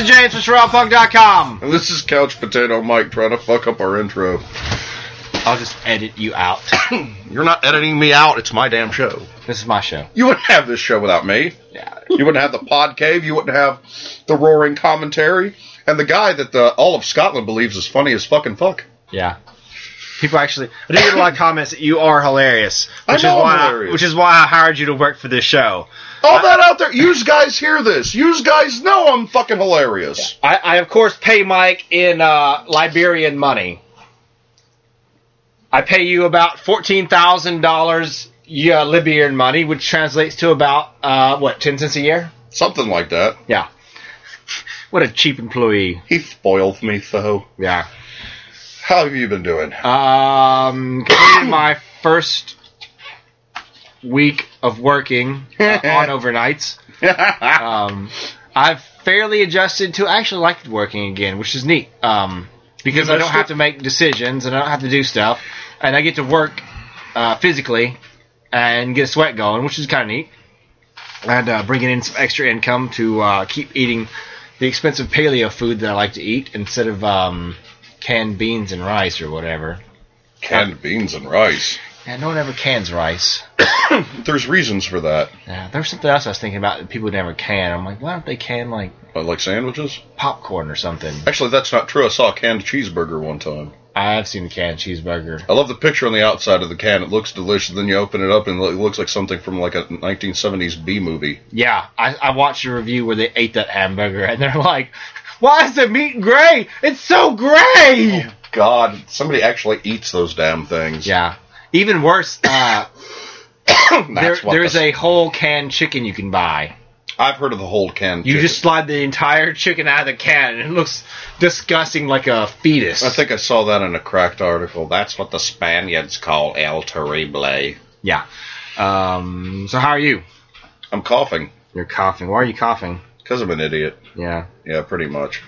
James from SherrellPunk.com. And this is Couch Potato Mike trying to fuck up our intro. I'll just edit you out. You're not editing me out. It's my damn show. This is my show. You wouldn't have this show without me. Yeah. You wouldn't have the pod cave. You wouldn't have the roaring commentary. And the guy that all of Scotland believes is funny as fucking fuck. Yeah. People actually... I do get a lot of comments that you are hilarious. Which is why I hired you to work for this show. All that out there. You guys hear this. You guys know I'm fucking hilarious. I of course, pay Mike in Liberian money. I pay you about $14,000 Liberian money, which translates to about, 10 cents a year? Something like that. Yeah. What a cheap employee. He spoiled me, though. Yeah. How have you been doing? Completed my first week of working on overnights. I've fairly adjusted to actually like working again, which is neat. Because I don't have to make decisions and I don't have to do stuff. And I get to work physically and get a sweat going, which is kind of neat. And bringing in some extra income to keep eating the expensive paleo food that I like to eat instead of canned beans and rice or whatever. Canned beans and rice? Yeah, no one ever cans rice. There's reasons for that. Yeah, there's something else I was thinking about that people never can. I'm like, why don't they can, like sandwiches? Popcorn or something. Actually, that's not true. I saw a canned cheeseburger one time. I've seen a canned cheeseburger. I love the picture on the outside of the can. It looks delicious. Then you open it up and it looks like something from like a 1970s B movie. Yeah, I watched a review where they ate that hamburger and they're like, why is the meat gray? It's so gray! Oh, God. Somebody actually eats those damn things. Yeah. Even worse, there's a whole canned chicken you can buy. I've heard of the whole canned chicken. You just slide the entire chicken out of the can, and it looks disgusting like a fetus. I think I saw that in a Cracked article. That's what the Spaniards call El Terrible. Yeah. So how are you? I'm coughing. You're coughing. Why are you coughing? Because I'm an idiot. Yeah. Yeah, pretty much.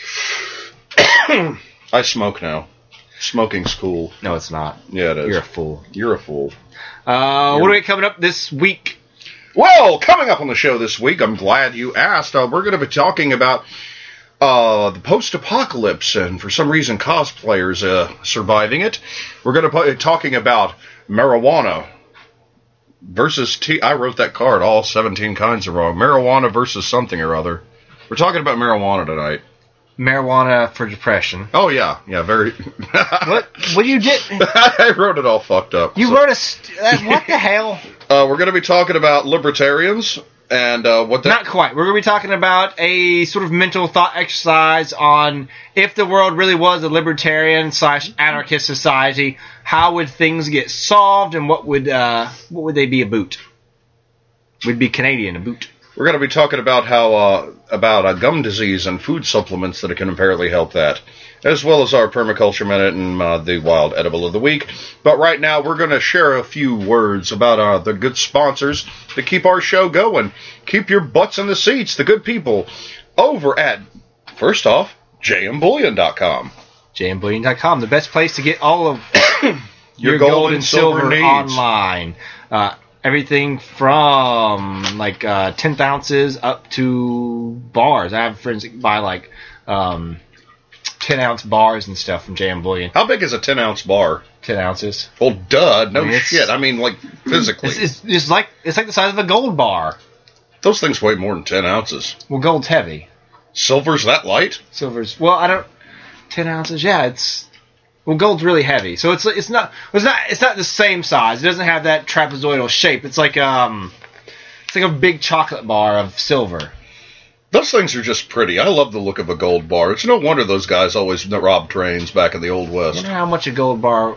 I smoke now. Smoking's cool. No, it's not. Yeah, it is. You're a fool. You're a fool. What do we coming up this week? Well, coming up on the show this week, I'm glad you asked. We're going to be talking about the post-apocalypse and, for some reason, cosplayers surviving it. We're going to be talking about marijuana versus tea. I wrote that card, all 17 kinds of wrong. Marijuana versus something or other. We're talking about marijuana tonight. Marijuana for depression. Oh, yeah. Yeah, very... What you did? I wrote it all fucked up. You wrote what the hell? We're going to be talking about libertarians and what that... Not quite. We're going to be talking about a sort of mental thought exercise on if the world really was a libertarian/anarchist society, how would things get solved and what would they be about? We'd be Canadian about. We're going to be talking about how about gum disease and food supplements that can apparently help that, as well as our permaculture minute and the wild edible of the week. But right now, we're going to share a few words about the good sponsors that keep our show going. Keep your butts in the seats, the good people, over at, first off, jmbullion.com. jmbullion.com, the best place to get all of your gold and silver needs online. Everything from, 10th ounces up to bars. I have friends that buy, 10-ounce bars and stuff from JM Bullion. How big is a 10-ounce bar? 10 ounces. Well, duh. No shit. I mean, physically. It's like the size of a gold bar. Those things weigh more than 10 ounces. Well, gold's heavy. Silver's that light? 10 ounces, yeah, it's... Well, gold's really heavy, so it's not the same size. It doesn't have that trapezoidal shape. It's like a big chocolate bar of silver. Those things are just pretty. I love the look of a gold bar. It's no wonder those guys always robbed trains back in the Old West. You know how much a gold bar,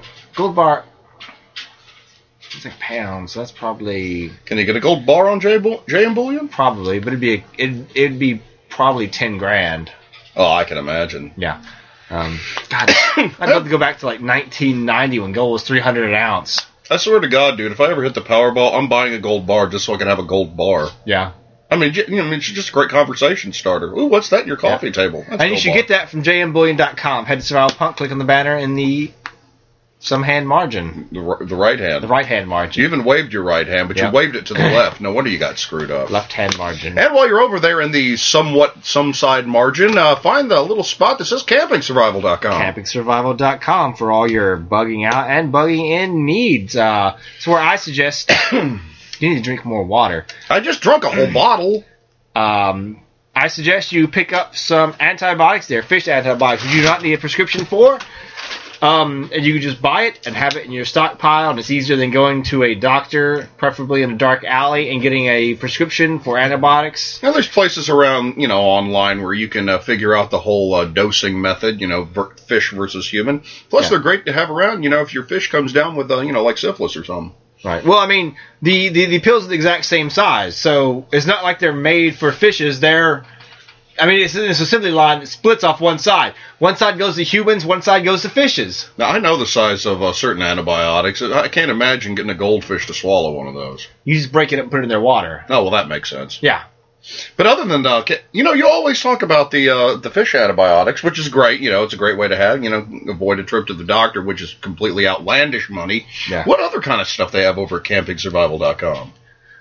it's like pounds, so that's probably... Can you get a gold bar on J&M Bullion? Probably, but it'd be probably $10,000. Oh, I can imagine. Yeah. God, I'd love to go back to 1990 when gold was $300 an ounce. I swear to God, dude, if I ever hit the Powerball, I'm buying a gold bar just so I can have a gold bar. Yeah. I mean, it's just a great conversation starter. Ooh, what's that in your coffee table? And you should get that from jmbullion.com. Head to Survival Punk, click on the banner in the some hand margin. The right hand. The right hand margin. You even waved your right hand, but you waved it to the left. No wonder you got screwed up. Left hand margin. And while you're over there in the some side margin, find the little spot that says CampingSurvival.com. CampingSurvival.com for all your bugging out and bugging in needs. It's where I suggest you need to drink more water. I just drunk a whole bottle. I suggest you pick up some antibiotics there, fish antibiotics, which you do not need a prescription for. And you can just buy it and have it in your stockpile, and it's easier than going to a doctor, preferably in a dark alley, and getting a prescription for antibiotics. Now, there's places around, online where you can figure out the whole dosing method, fish versus human. Plus, they're great to have around, if your fish comes down with, like syphilis or something. Right. Well, I mean, the pills are the exact same size, so it's not like they're made for fishes. It's a assembly line that splits off one side. One side goes to humans, one side goes to fishes. Now, I know the size of certain antibiotics. I can't imagine getting a goldfish to swallow one of those. You just break it up and put it in their water. Oh, well, that makes sense. Yeah. But other than you always talk about the fish antibiotics, which is great. It's a great way to have, avoid a trip to the doctor, which is completely outlandish money. Yeah. What other kind of stuff they have over at CampingSurvival.com?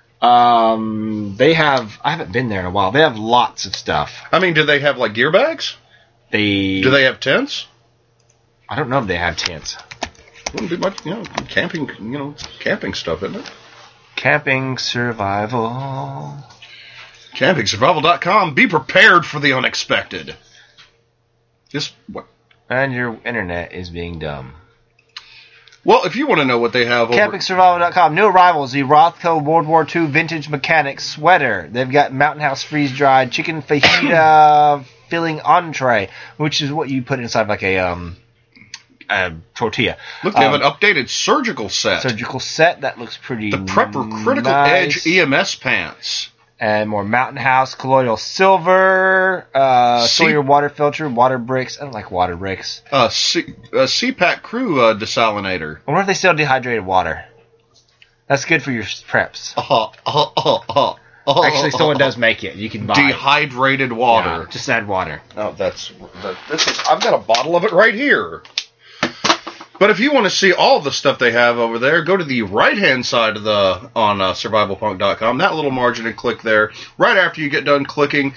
I haven't been there in a while. They have lots of stuff. I mean, do they have, gear bags? Do they have tents? I don't know if they have tents. Wouldn't be much, camping stuff, isn't it? Camping Survival. CampingSurvival.com. Be prepared for the unexpected. What? And your internet is being dumb. Well, if you want to know what they have over... CampingSurvival.com. New arrivals, the Rothko World War II Vintage Mechanics Sweater. They've got Mountain House freeze-dried chicken fajita filling entree, which is what you put inside like a tortilla. Look, they have an updated surgical set. That looks pretty The Prepper Critical nice. Edge EMS pants. And more Mountain House Colloidal Silver, Sawyer water filter, water bricks. I don't like water bricks. CPAC Crew desalinator. I wonder if they sell dehydrated water. That's good for your preps. Actually, someone does make it. You can buy dehydrated water. Yeah, just add water. Oh, I've got a bottle of it right here. But if you want to see all the stuff they have over there, go to the right-hand side of on survivalpunk.com. That little margin and click there. Right after you get done clicking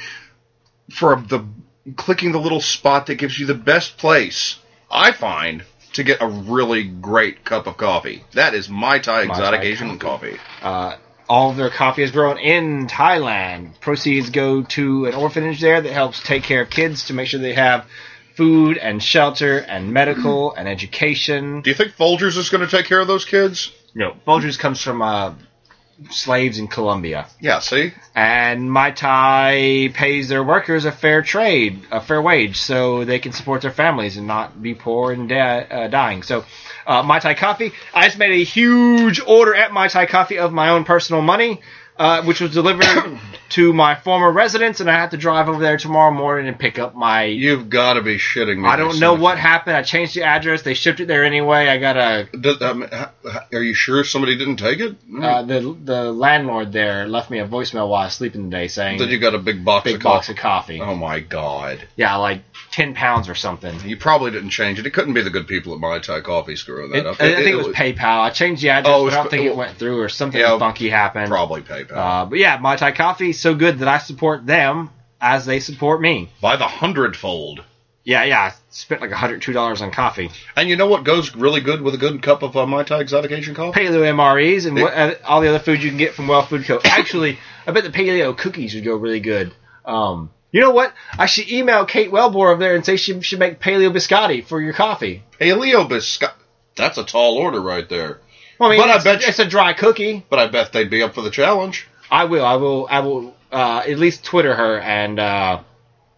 clicking the little spot that gives you the best place, I find, to get a really great cup of coffee. That is Mai Tai Exotic Asian Coffee. All of their coffee is grown in Thailand. Proceeds go to an orphanage there that helps take care of kids to make sure they have food and shelter and medical and education. Do you think Folgers is going to take care of those kids? No. Folgers comes from slaves in Colombia. Yeah, see? And Mai Tai pays their workers a fair wage, so they can support their families and not be poor and dying. So, Mai Tai Coffee. I just made a huge order at Mai Tai Coffee of my own personal money, which was delivered to my former residence, and I have to drive over there tomorrow morning and pick up my... You've got to be shitting me. I don't know what happened. I changed the address. They shipped it there anyway. I got a... Are you sure somebody didn't take it? The landlord there left me a voicemail while I was sleeping today saying... That you got a big box of coffee. Oh, my God. Yeah, like 10 pounds or something. You probably didn't change it. It couldn't be the good people at Mai Tai Coffee screwing that up. I think it was PayPal. I changed the address, but I don't think it went through or something funky happened. Probably PayPal. But yeah, Mai Tai Coffee, so good that I support them as they support me. By the 100-fold. Yeah, I spent like $102 on coffee. And you know what goes really good with a good cup of Mai Tai Exotic Asian Coffee? Paleo MREs and all the other food you can get from Well Food Co. Actually, I bet the paleo cookies would go really good. You know what? I should email Kate Wellbore over there and say she should make paleo biscotti for your coffee. Paleo biscotti? That's a tall order right there. Well, I mean, it's a dry cookie. But I bet they'd be up for the challenge. I will at least Twitter her and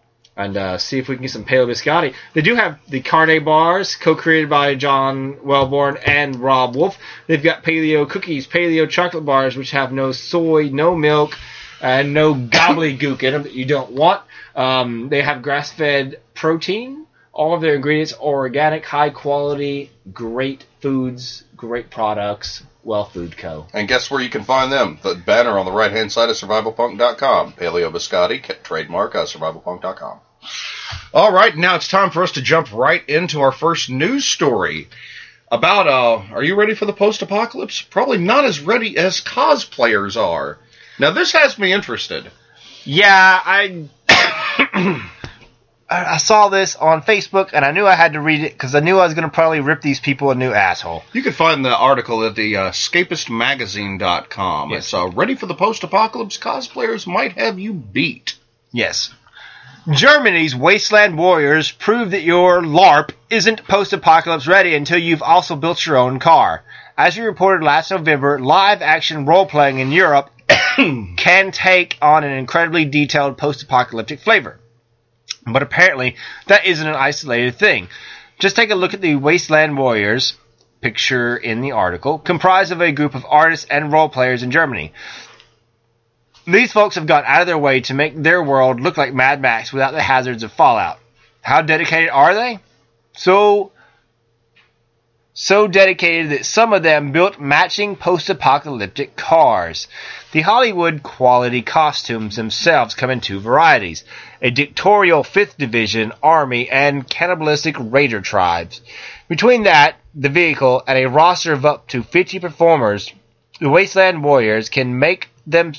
see if we can get some paleo biscotti. They do have the carne bars, co-created by John Wellborn and Rob Wolf. They've got paleo cookies, paleo chocolate bars, which have no soy, no milk, and no gobbledygook in them that you don't want. They have grass-fed protein. All of their ingredients are organic, high quality, great foods, great products. Well Food Co. And guess where you can find them? The banner on the right-hand side of survivalpunk.com. Paleo Biscotti, trademark survivalpunk.com. All right, now it's time for us to jump right into our first news story. Are you ready for the post-apocalypse? Probably not as ready as cosplayers are. Now, this has me interested. Yeah, I saw this on Facebook, and I knew I had to read it, because I knew I was going to probably rip these people a new asshole. You can find the article at the escapistmagazine.com. Yes. It's ready for the post-apocalypse. Cosplayers might have you beat. Yes. Germany's Wasteland Warriors prove that your LARP isn't post-apocalypse ready until you've also built your own car. As we reported last November, live-action role-playing in Europe can take on an incredibly detailed post-apocalyptic flavor. But apparently, that isn't an isolated thing. Just take a look at the Wasteland Warriors, picture in the article, comprised of a group of artists and role-players in Germany. These folks have gone out of their way to make their world look like Mad Max without the hazards of Fallout. How dedicated are they? So dedicated that some of them built matching post-apocalyptic cars. The Hollywood quality costumes themselves come in two varieties: a dictatorial 5th Division Army and cannibalistic raider tribes. Between that, the vehicle, and a roster of up to 50 performers, the Wasteland Warriors can make them...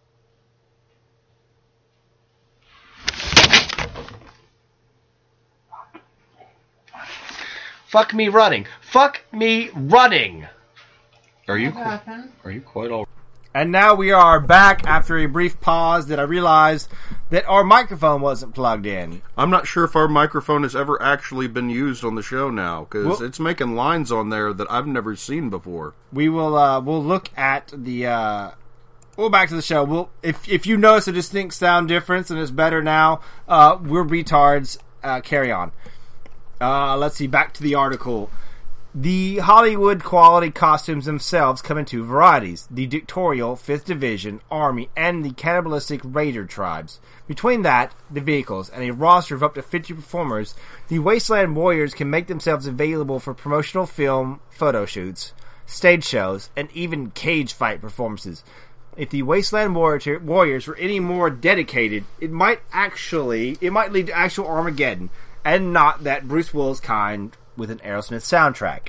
Fuck me running. Fuck me running. Are you quite all... And now we are back after a brief pause that I realized that our microphone wasn't plugged in. I'm not sure if our microphone has ever actually been used on the show now, because it's making lines on there that I've never seen before. We will we'll look at the we'll back to the show. We'll if you notice a distinct sound difference and it's better now, we're retards. Carry on. Let's see, back to the article. The Hollywood quality costumes themselves come in two varieties: the dictatorial 5th Division Army and the cannibalistic raider tribes. Between that, the vehicles, and a roster of up to 50 performers, the Wasteland Warriors can make themselves available for promotional film, photo shoots, stage shows, and even cage fight performances. If the Wasteland Warriors were any more dedicated, it might lead to actual Armageddon, and not that Bruce Willis kind with an Aerosmith soundtrack.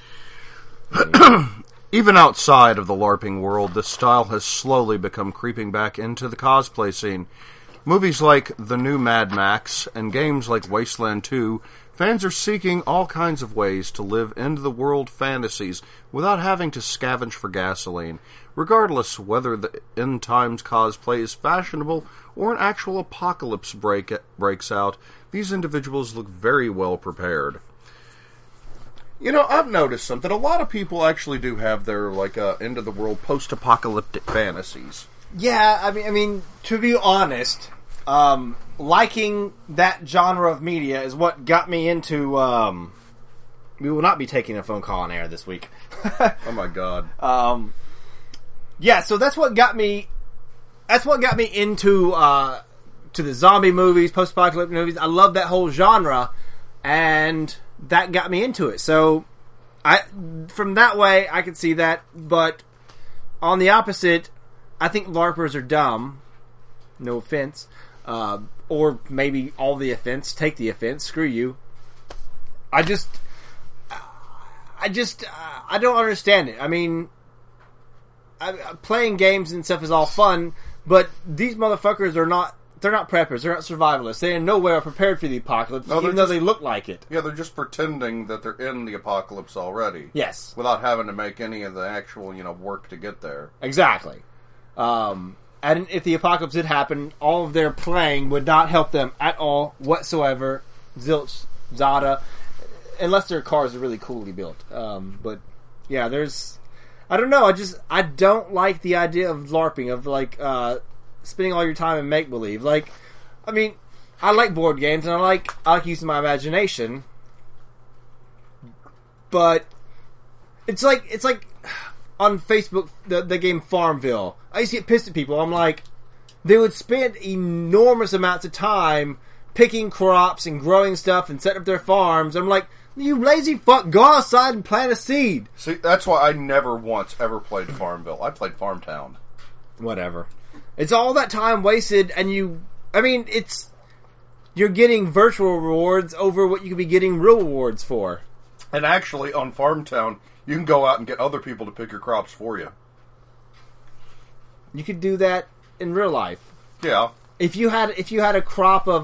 Even outside of the LARPing world, this style has slowly become creeping back into the cosplay scene. Movies like the new Mad Max and games like Wasteland 2, fans are seeking all kinds of ways to live into the world fantasies without having to scavenge for gasoline. Regardless whether the end times cosplay is fashionable or an actual apocalypse breaks out, these individuals look very well prepared. You know, I've noticed something. A lot of people actually do have their, end-of-the-world post-apocalyptic fantasies. Yeah, I mean, to be honest, liking that genre of media is what got me into, we will not be taking a phone call on air this week. Oh my god. Yeah, so that's what got me into, to the zombie movies, post-apocalyptic movies. I love that whole genre, and that got me into it. So, from that way, I could see that. But on the opposite, I think LARPers are dumb. No offense. Or maybe all the offense. Take the offense. Screw you. I don't understand it. I mean, playing games and stuff is all fun, but these motherfuckers are not... They're not preppers. They're not survivalists. They in no way are prepared for the apocalypse, even though they look like it. Yeah, they're just pretending that they're in the apocalypse already. Yes. Without having to make any of the actual, work to get there. Exactly. And if the apocalypse did happen, all of their playing would not help them at all whatsoever. Zilch, Zada, unless their cars are really coolly built. But yeah, I don't know. I don't like the idea of LARPing, of spending all your time in make-believe. I mean, I like board games, and I like using my imagination, but it's like on Facebook, the game Farmville. I used to get pissed at people. I'm like, they would spend enormous amounts of time picking crops and growing stuff and setting up their farms. I'm like, you lazy fuck, go outside and plant a seed. See, that's why I never once ever played Farmville. I played Farmtown. Whatever. It's all that time wasted, and you're getting virtual rewards over what you could be getting real rewards for. And actually, on Farmtown, you can go out and get other people to pick your crops for you. You could do that in real life. Yeah. If you had a crop of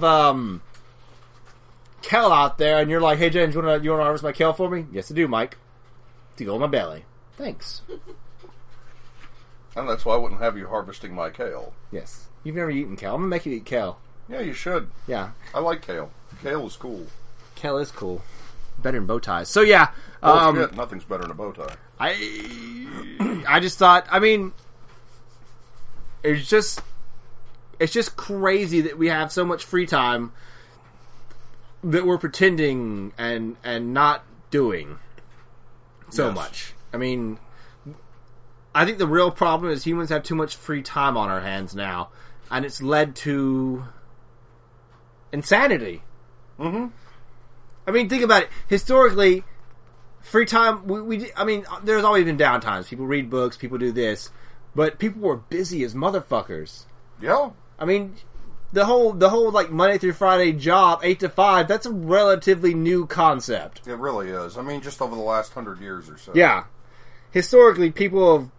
kale out there, and you're like, "Hey James, you wanna harvest my kale for me?" Yes, I do, Mike. To go in my belly. Thanks. And that's why I wouldn't have you harvesting my kale. Yes. You've never eaten kale. I'm gonna make you eat kale. Yeah, you should. Yeah. I like kale. Kale is cool. Kale is cool. Better than bow ties. So yeah. Oh shit, nothing's better than a bow tie. I just thought, I mean, it's just crazy that we have so much free time that we're pretending and not doing so much. I mean, I think the real problem is humans have too much free time on our hands now, and it's led to insanity. Mm-hmm. I mean, think about it. Historically, free time, I mean, there's always been downtimes. People read books, people do this, but people were busy as motherfuckers. Yeah. I mean, the whole like Monday through Friday job, 8 to 5, that's a relatively new concept. It really is. I mean, just over the last 100 years or so. Yeah. Historically, people have,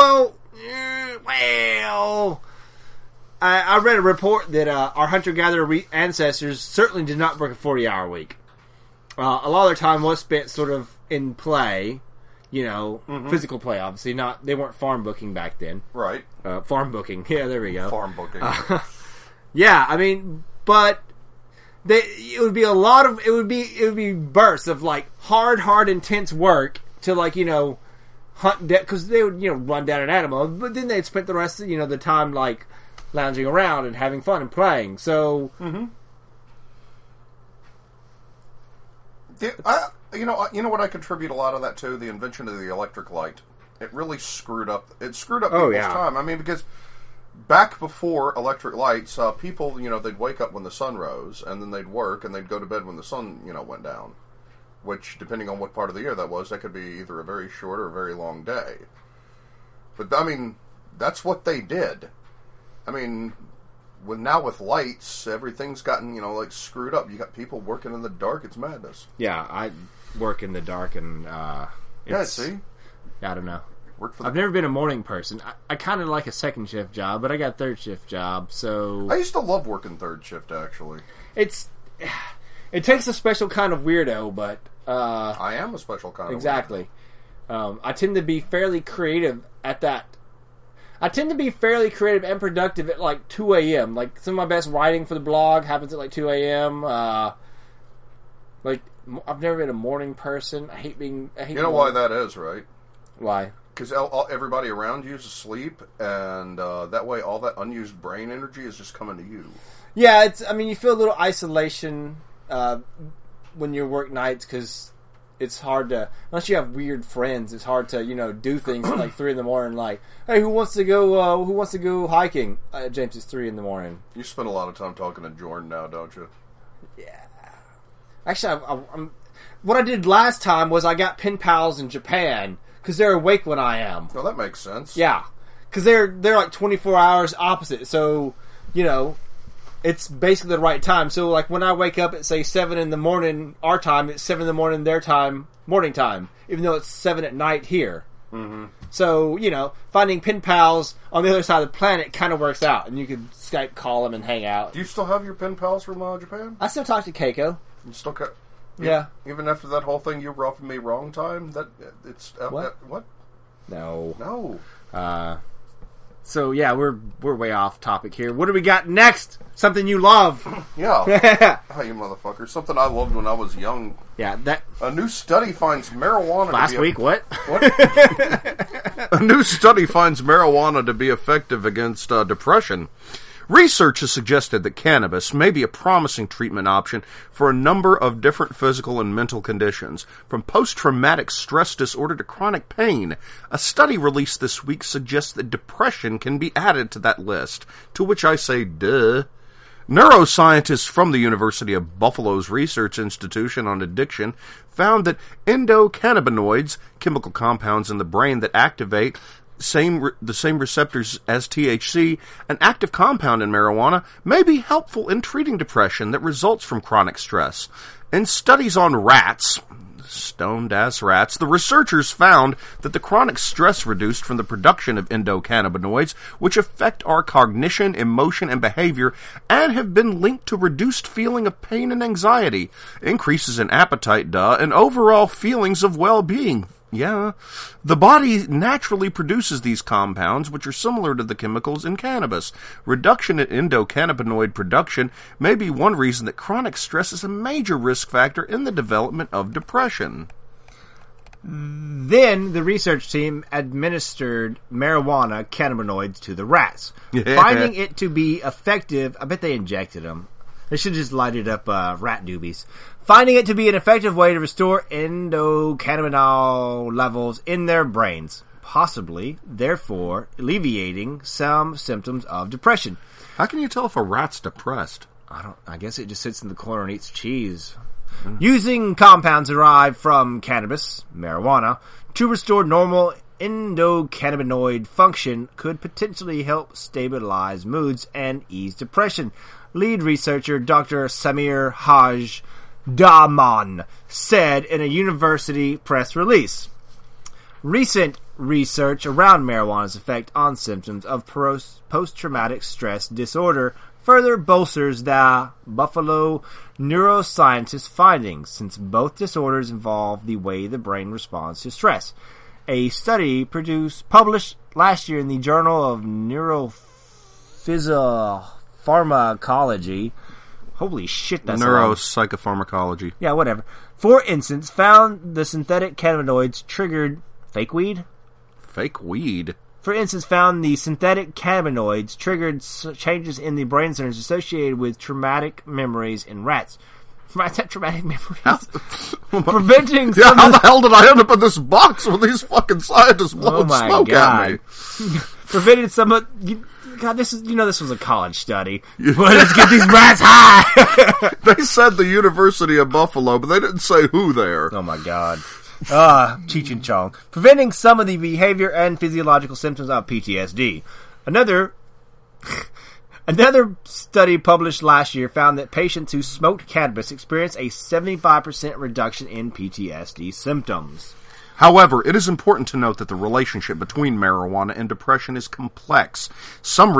I read a report that our hunter-gatherer ancestors certainly did not work a 40-hour week. A lot of their time was spent sort of in play, physical play, obviously. They weren't farm booking back then. Right. Farm booking. Yeah, there we go. Farm booking. Yeah, I mean, but it would be bursts of like hard, intense work to like, hunt, because they would, run down an animal, but then they'd spend the rest of, the time like lounging around and having fun and playing. So, you know what I contribute a lot of that to? The invention of the electric light. It really screwed up people's time. I mean, because back before electric lights, people, they'd wake up when the sun rose, and then they'd work, and they'd go to bed when the sun, went down. Which, depending on what part of the year that could be either a very short or a very long day. But, I mean, that's what they did. I mean, with lights, everything's gotten, screwed up. You got people working in the dark. It's madness. Yeah, I work in the dark, and, see? I don't know. I've never been a morning person. I kind of like a second shift job, but I got third shift job, so... I used to love working third shift, actually. It takes a special kind of weirdo, but... I am a special kind of weirdo. Exactly. I tend to be fairly creative at that. I tend to be fairly creative and productive at like 2 a.m. Like, some of my best writing for the blog happens at like 2 a.m. Like, I've never been a morning person. I hate being... You know why that is, right? Why? Because everybody around you is asleep, and that way all that unused brain energy is just coming to you. Yeah, you feel a little isolation when you work nights, because it's hard to, unless you have weird friends, it's hard to, do things at like 3 in the morning, like, hey, who wants to go hiking? James, it's 3 in the morning. You spend a lot of time talking to Jordan now, don't you? Yeah. Actually, what I did last time was I got pen pals in Japan, because they're awake when I am. Well, that makes sense. Yeah. Because they're like 24 hours opposite, so, it's basically the right time. So, like, when I wake up at, say, 7 in the morning, our time, it's 7 in the morning, their time, morning time, even though it's 7 at night here. Mm-hmm. So, finding pen pals on the other side of the planet kind of works out, and you can Skype call them and hang out. Do you still have your pen pals from Japan? I still talk to Keiko. You still got... Yeah. Even after that whole thing you roughed me wrong time? What? What? No. No. So yeah, we're way off topic here. What do we got next? Something you love? Yeah. Hey, you motherfucker! Something I loved when I was young. Yeah, that. A new study finds marijuana. Last week, what? A new study finds marijuana to be effective against depression. Research has suggested that cannabis may be a promising treatment option for a number of different physical and mental conditions, from post-traumatic stress disorder to chronic pain. A study released this week suggests that depression can be added to that list, to which I say, duh. Neuroscientists from the University of Buffalo's Research Institution on Addiction found that endocannabinoids, chemical compounds in the brain that activate the same receptors as THC, an active compound in marijuana, may be helpful in treating depression that results from chronic stress. In studies on rats, stoned-ass rats, the researchers found that the chronic stress reduced from the production of endocannabinoids, which affect our cognition, emotion, and behavior, and have been linked to reduced feeling of pain and anxiety, increases in appetite, and overall feelings of well-being. Yeah. The body naturally produces these compounds, which are similar to the chemicals in cannabis. Reduction in endocannabinoid production may be one reason that chronic stress is a major risk factor in the development of depression. Then the research team administered marijuana cannabinoids to the rats, Yeah. finding it to be effective. I bet they injected them. They should just lighted up rat doobies. Finding it to be an effective way to restore endocannabinol levels in their brains, possibly, therefore, alleviating some symptoms of depression. How can you tell if a rat's depressed? I guess it just sits in the corner and eats cheese. Using compounds derived from cannabis, marijuana, to restore normal endocannabinoid function could potentially help stabilize moods and ease depression. Lead researcher Dr. Samir Haj Daman said in a university press release. Recent research around marijuana's effect on symptoms of post-traumatic stress disorder further bolsters the Buffalo neuroscientist's findings, since both disorders involve the way the brain responds to stress. A study published last year in the Journal of Neuropsychopharmacology. Holy shit, that's Neuropsychopharmacology. Yeah, whatever. For instance, found the synthetic cannabinoids triggered fake weed. Fake weed? For instance, found the synthetic cannabinoids triggered changes in the brain centers associated with traumatic memories in rats. Rats have traumatic memories. Preventing some how the hell did I end up in this box with these fucking scientists blowing smoke at me? Prevented some of... God, this was a college study. Well, let's get these rats high. They said the University of Buffalo, but they didn't say who there. Oh my God. Cheech and Chong. Preventing some of the behavior and physiological symptoms of PTSD. Another study published last year found that patients who smoked cannabis experienced a 75% reduction in PTSD symptoms. However, it is important to note that the relationship between marijuana and depression is complex. Some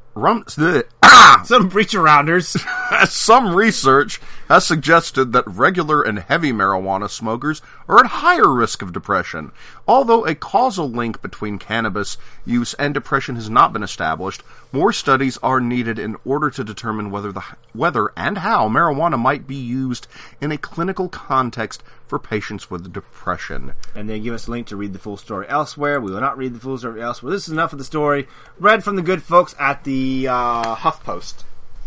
reach-arounders. Some research has suggested that regular and heavy marijuana smokers are at higher risk of depression. Although a causal link between cannabis use and depression has not been established, more studies are needed in order to determine whether and how marijuana might be used in a clinical context for patients with depression. And they give us a link to read the full story elsewhere. We will not read the full story elsewhere. This is enough of the story. Read from the good folks at the HuffPost.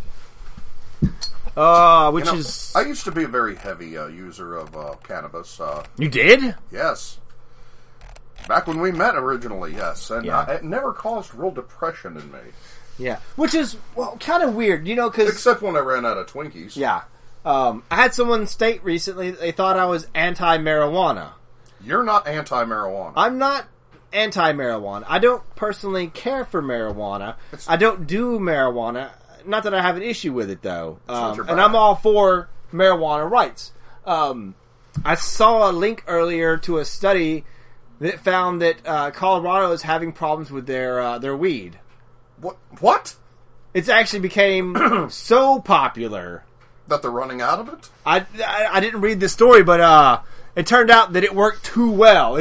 I used to be a very heavy user of cannabis. You did? Yes. Back when we met originally, yes. And it never caused real depression in me. Yeah. Which is, kind of weird, because... Except when I ran out of Twinkies. Yeah. I had someone state recently that they thought I was anti-marijuana. You're not anti-marijuana. I'm not anti-marijuana. I don't personally care for marijuana. I don't do marijuana. Not that I have an issue with it, though. And I'm all for marijuana rights. I saw a link earlier to a study that found that Colorado is having problems with their weed. What? It's actually became so popular that they're running out of it? I didn't read the story, but it turned out that it worked too well.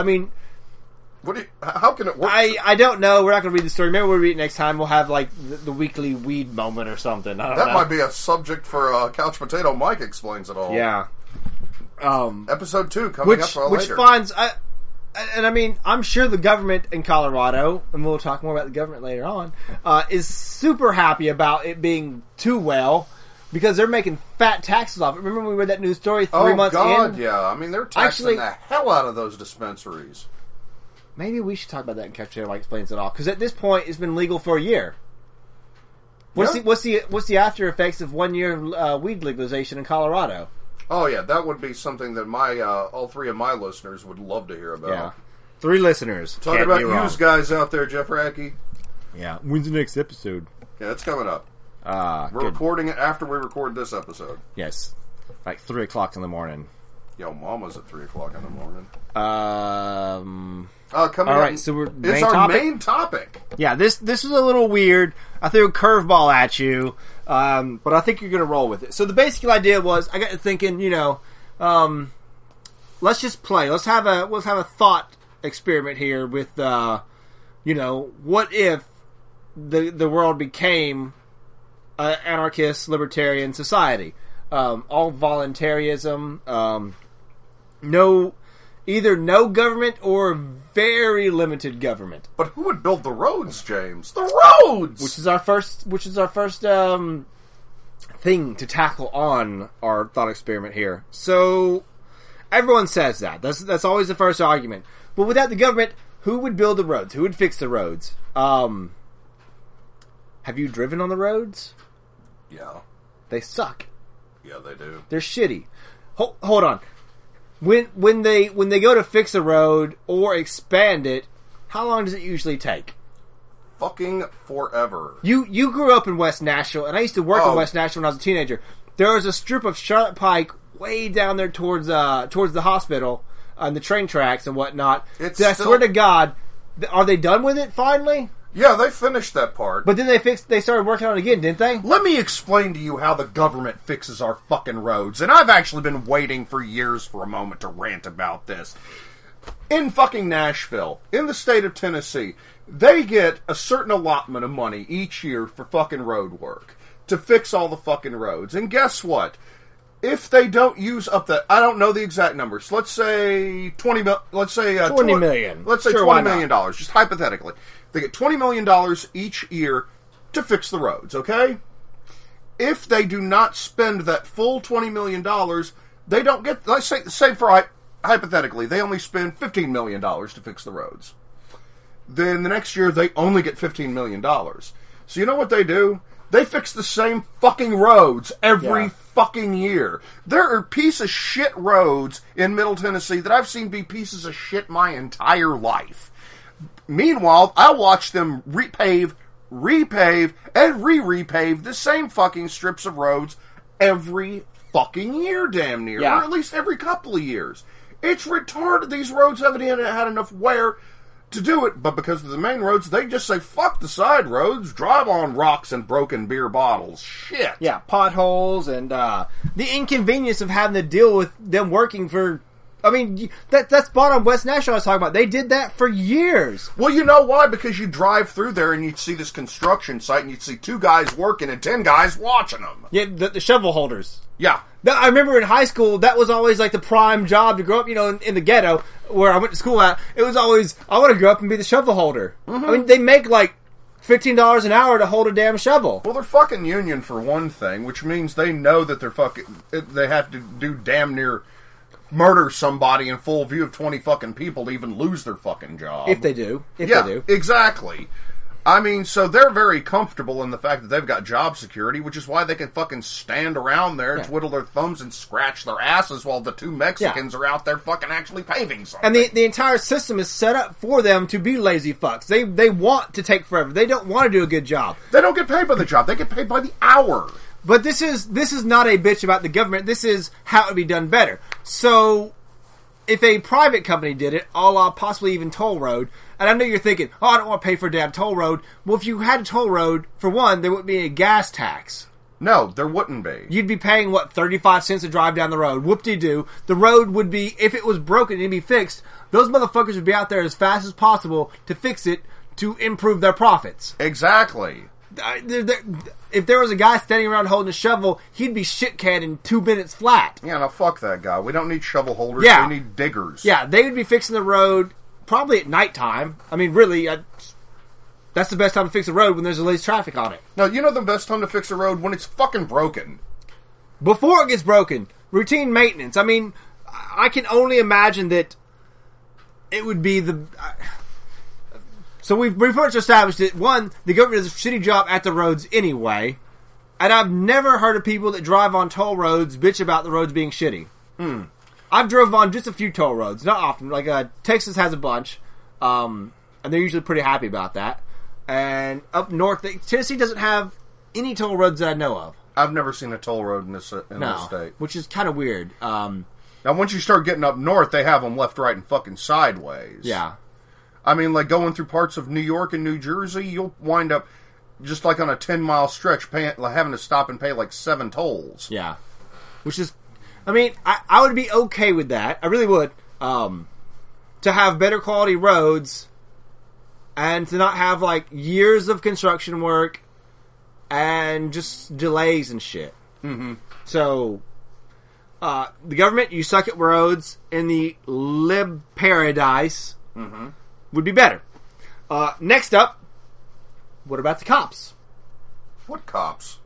How can it work? I don't know. We're not going to read the story. Maybe we'll read it next time. We'll have like the weekly weed moment or something. I don't know. Might be a subject for Couch Potato Mike Explains It All. Yeah. Episode 2 coming up later. Which finds... I'm sure the government in Colorado, and we'll talk more about the government later on, is super happy about it being too well, because they're making fat taxes off it. Remember when we read that news story 3 months in? Oh, God, yeah. They're taxing the hell out of those dispensaries. Maybe we should talk about that in Couch Potato Mike Explains It All, because at this point, it's been legal for a year. What's the after effects of 1 year of weed legalization in Colorado? Oh, yeah, that would be something that all 3 of my listeners would love to hear about. Yeah. 3 listeners. Talking about you guys out there, Jeff Racky. Yeah. When's the next episode? Yeah, it's coming up. We're recording it after we record this episode. Yes. Like 3 o'clock in the morning. Yo, Mama's at 3 o'clock in the morning. all Coming right, up, so we're it's our main topic. Yeah, this is a little weird. I threw a curveball at you, but I think you're going to roll with it. So the basic idea was, I got to thinking, let's just play. Let's have a thought experiment here with, what if the world became an anarchist libertarian society, all voluntarism, either no government or very limited government. But who would build the roads, James? The roads, Which is our first thing to tackle on our thought experiment here. So everyone says that. That's always the first argument. But without the government, who would build the roads? Who would fix the roads? Have you driven on the roads? Yeah. They suck. Yeah, they do. They're shitty. Hold on. When they go to fix a road or expand it, how long does it usually take? Fucking forever. You grew up in West Nashville, and I used to work in West Nashville when I was a teenager. There was a strip of Charlotte Pike way down there towards the hospital on the train tracks and whatnot. I swear to God, are they done with it finally? Yeah, they finished that part. But then they started working on it again, didn't they? Let me explain to you how the government fixes our fucking roads. And I've actually been waiting for years for a moment to rant about this. In fucking Nashville, in the state of Tennessee, they get a certain allotment of money each year for fucking road work to fix all the fucking roads. And guess what? If they don't use up that, I don't know the exact numbers. Let's say $20 million. Let's say $20 million. Let's say Sure, $20 million, just hypothetically. They get $20 million each year to fix the roads, okay? If they do not spend that full $20 million, they don't get, let's say for hypothetically, they only spend $15 million to fix the roads. Then the next year, they only get $15 million. So you know what they do? They fix the same fucking roads every fucking year. There are piece of shit roads in Middle Tennessee that I've seen be pieces of shit my entire life. Meanwhile, I watch them repave, and re-repave the same fucking strips of roads every fucking year, damn near. Yeah. Or at least every couple of years. It's retarded. These roads haven't had enough wear to do it, but because of the main roads, they just say, fuck the side roads, drive on rocks and broken beer bottles. Shit. Yeah, potholes and the inconvenience of having to deal with them working for... I mean, that's spot on West Nashville I was talking about. They did that for years. Well, you know why? Because you drive through there and you'd see this construction site and you'd see 2 guys working and 10 guys watching them. Yeah, the shovel holders. Yeah. I remember in high school, that was always like the prime job to grow up, in the ghetto where I went to school at. It was always, I want to grow up and be the shovel holder. Mm-hmm. I mean, they make like $15 an hour to hold a damn shovel. Well, they're fucking union for one thing, which means they know that they have to do damn near murder somebody in full view of 20 fucking people to even lose their fucking job. If they do. They do. Exactly. I mean, so they're very comfortable in the fact that they've got job security, which is why they can fucking stand around there, twiddle their thumbs, and scratch their asses while the 2 Mexicans are out there fucking actually paving something. And the entire system is set up for them to be lazy fucks. They want to take forever. They don't want to do a good job. They don't get paid by the job. They get paid by the hour. But this is not a bitch about the government. This is how it would be done better. So, if a private company did it, a la possibly even toll road, and I know you're thinking, I don't want to pay for a damn toll road. Well, if you had a toll road, for one, there wouldn't be a gas tax. No, there wouldn't be. You'd be paying, 35 cents to drive down the road. Whoop-de-doo. The road would be, if it was broken and it'd be fixed, those motherfuckers would be out there as fast as possible to fix it to improve their profits. Exactly. If there was a guy standing around holding a shovel, he'd be shit-canned in 2 minutes flat. Yeah, no, fuck that guy. We don't need shovel holders. Yeah. We need diggers. Yeah, they would be fixing the road probably at nighttime. I mean, really, that's the best time to fix a road when there's the least traffic on it. No, you know the best time to fix a road? When it's fucking broken. Before it gets broken. Routine maintenance. I mean, I can only imagine that it would be the... So we've pretty much established that, one, the government does a shitty job at the roads anyway, and I've never heard of people that drive on toll roads bitch about the roads being shitty. I've drove on just a few toll roads, not often. Like, Texas has a bunch, and they're usually pretty happy about that. And up north, Tennessee doesn't have any toll roads that I know of. I've never seen a toll road in this state. Which is kind of weird. Now, once you start getting up north, they have them left, right, and fucking sideways. Yeah. I mean, like going through parts of New York and New Jersey, you'll wind up just like on a 10-mile stretch having to stop and pay like 7 tolls. Yeah. Which is, I mean, I would be okay with that. I really would. To have better quality roads and to not have like years of construction work and just delays and shit. Mm-hmm. So, the government, you suck at roads in the lib paradise would be better. Next up, what about the cops? What cops?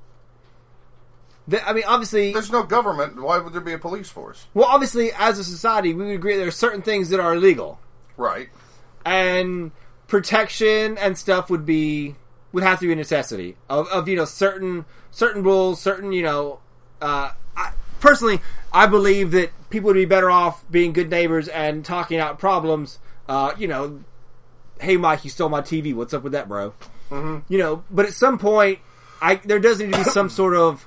I mean, obviously... There's no government. Why would there be a police force? Well, obviously, as a society, we would agree there are certain things that are illegal. Right. And protection and stuff would have to be a necessity of certain rules, certain, personally, I believe that people would be better off being good neighbors and talking out problems. Hey, Mike, you stole my TV. What's up with that, bro? Mm-hmm. But at some point, there does need to be some sort of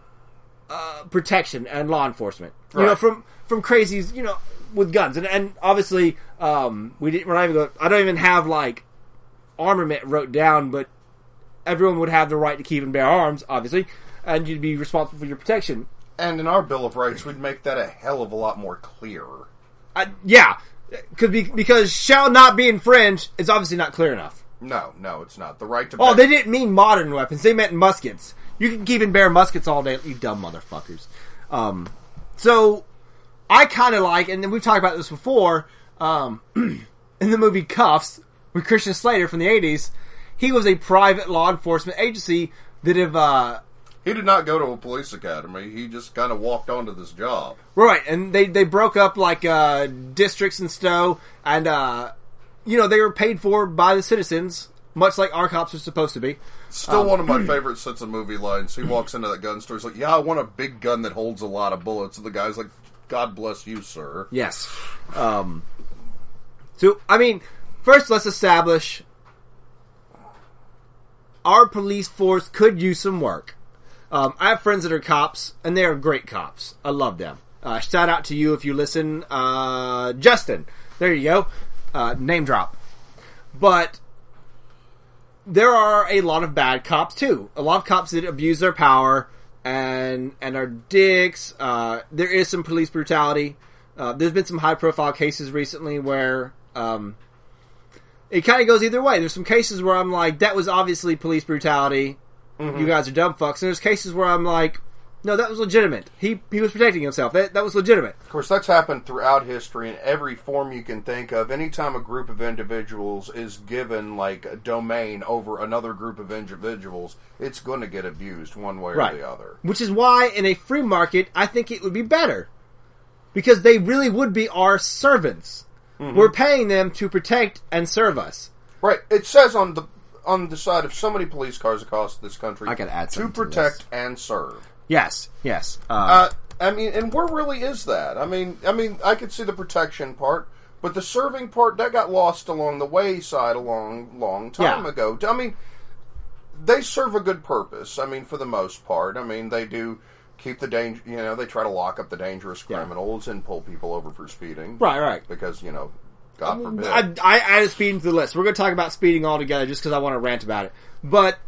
protection and law enforcement. Right. From crazies, with guns. And obviously, I don't even have, like, armament wrote down, but everyone would have the right to keep and bear arms, obviously, and you'd be responsible for your protection. And in our Bill of Rights, we'd make that a hell of a lot more clear. Yeah. Because shall not be infringed is obviously not clear enough. No, it's not. The right to... Oh, they didn't mean modern weapons. They meant muskets. You can keep and bear muskets all day, you dumb motherfuckers. So, I kind of like, and we've talked about this before, in the movie Cuffs, with Christian Slater from the 80s, he was a private law enforcement agency that He did not go to a police academy. He just kind of walked onto this job. Right, and they broke up, like, districts and stuff, and, they were paid for by the citizens, much like our cops are supposed to be. Still one of my favorite sets of movie lines. He walks into that gun store. He's like, yeah, I want a big gun that holds a lot of bullets. And the guy's like, God bless you, sir. Yes. So, I mean, first let's establish our police force could use some work. I have friends that are cops, and they are great cops. I love them. Shout out to you if you listen. Justin. There you go. Name drop. But there are a lot of bad cops, too. A lot of cops that abuse their power and are dicks. There is some police brutality. There's been some high-profile cases recently where it kind of goes either way. There's some cases where I'm like, that was obviously police brutality. Mm-hmm. You guys are dumb fucks. And there's cases where I'm like, no, that was legitimate. He was protecting himself. That was legitimate. Of course, that's happened throughout history in every form you can think of. Anytime a group of individuals is given, like, a domain over another group of individuals, it's going to get abused one way or the other. Which is why, in a free market, I think it would be better. Because they really would be our servants. Mm-hmm. We're paying them to protect and serve us. Right. It says on the side of so many police cars across this country, I gotta add to protect and serve. Yes. I mean, and where really is that? I mean, I could see the protection part, but the serving part, that got lost along the wayside a long time ago. I mean, they serve a good purpose. I mean, for the most part. I mean, they do keep the danger, they try to lock up the dangerous criminals and pull people over for speeding. Right. Because, God forbid. I added speeding to the list. We're going to talk about speeding altogether just because I want to rant about it. But,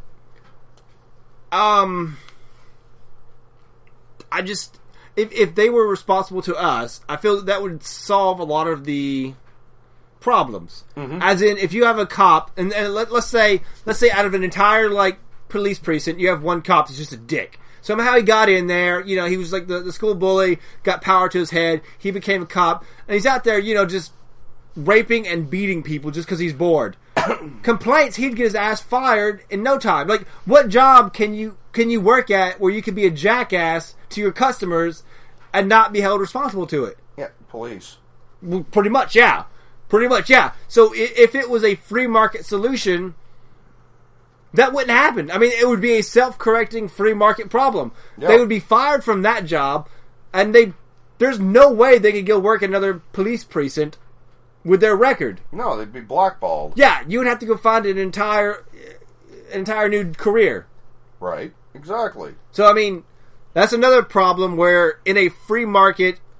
I just, if they were responsible to us, I feel that would solve a lot of the problems. Mm-hmm. As in, if you have a cop, and let's say out of an entire, like, police precinct, you have one cop that's just a dick. Somehow he got in there, he was like the school bully, got power to his head, he became a cop, and he's out there, just raping and beating people just because he's bored. Complaints, he'd get his ass fired in no time. Like, what job can you work at where you can be a jackass to your customers and not be held responsible to it? Yeah, police. Well, pretty much, yeah. So if it was a free market solution, that wouldn't happen. I mean, it would be a self-correcting free market problem. Yep. They would be fired from that job, and there's no way they could go work at another police precinct with their record. No, they'd be blackballed. Yeah, you would have to go find an entire new career. Right, exactly. So, I mean, that's another problem where in a free market,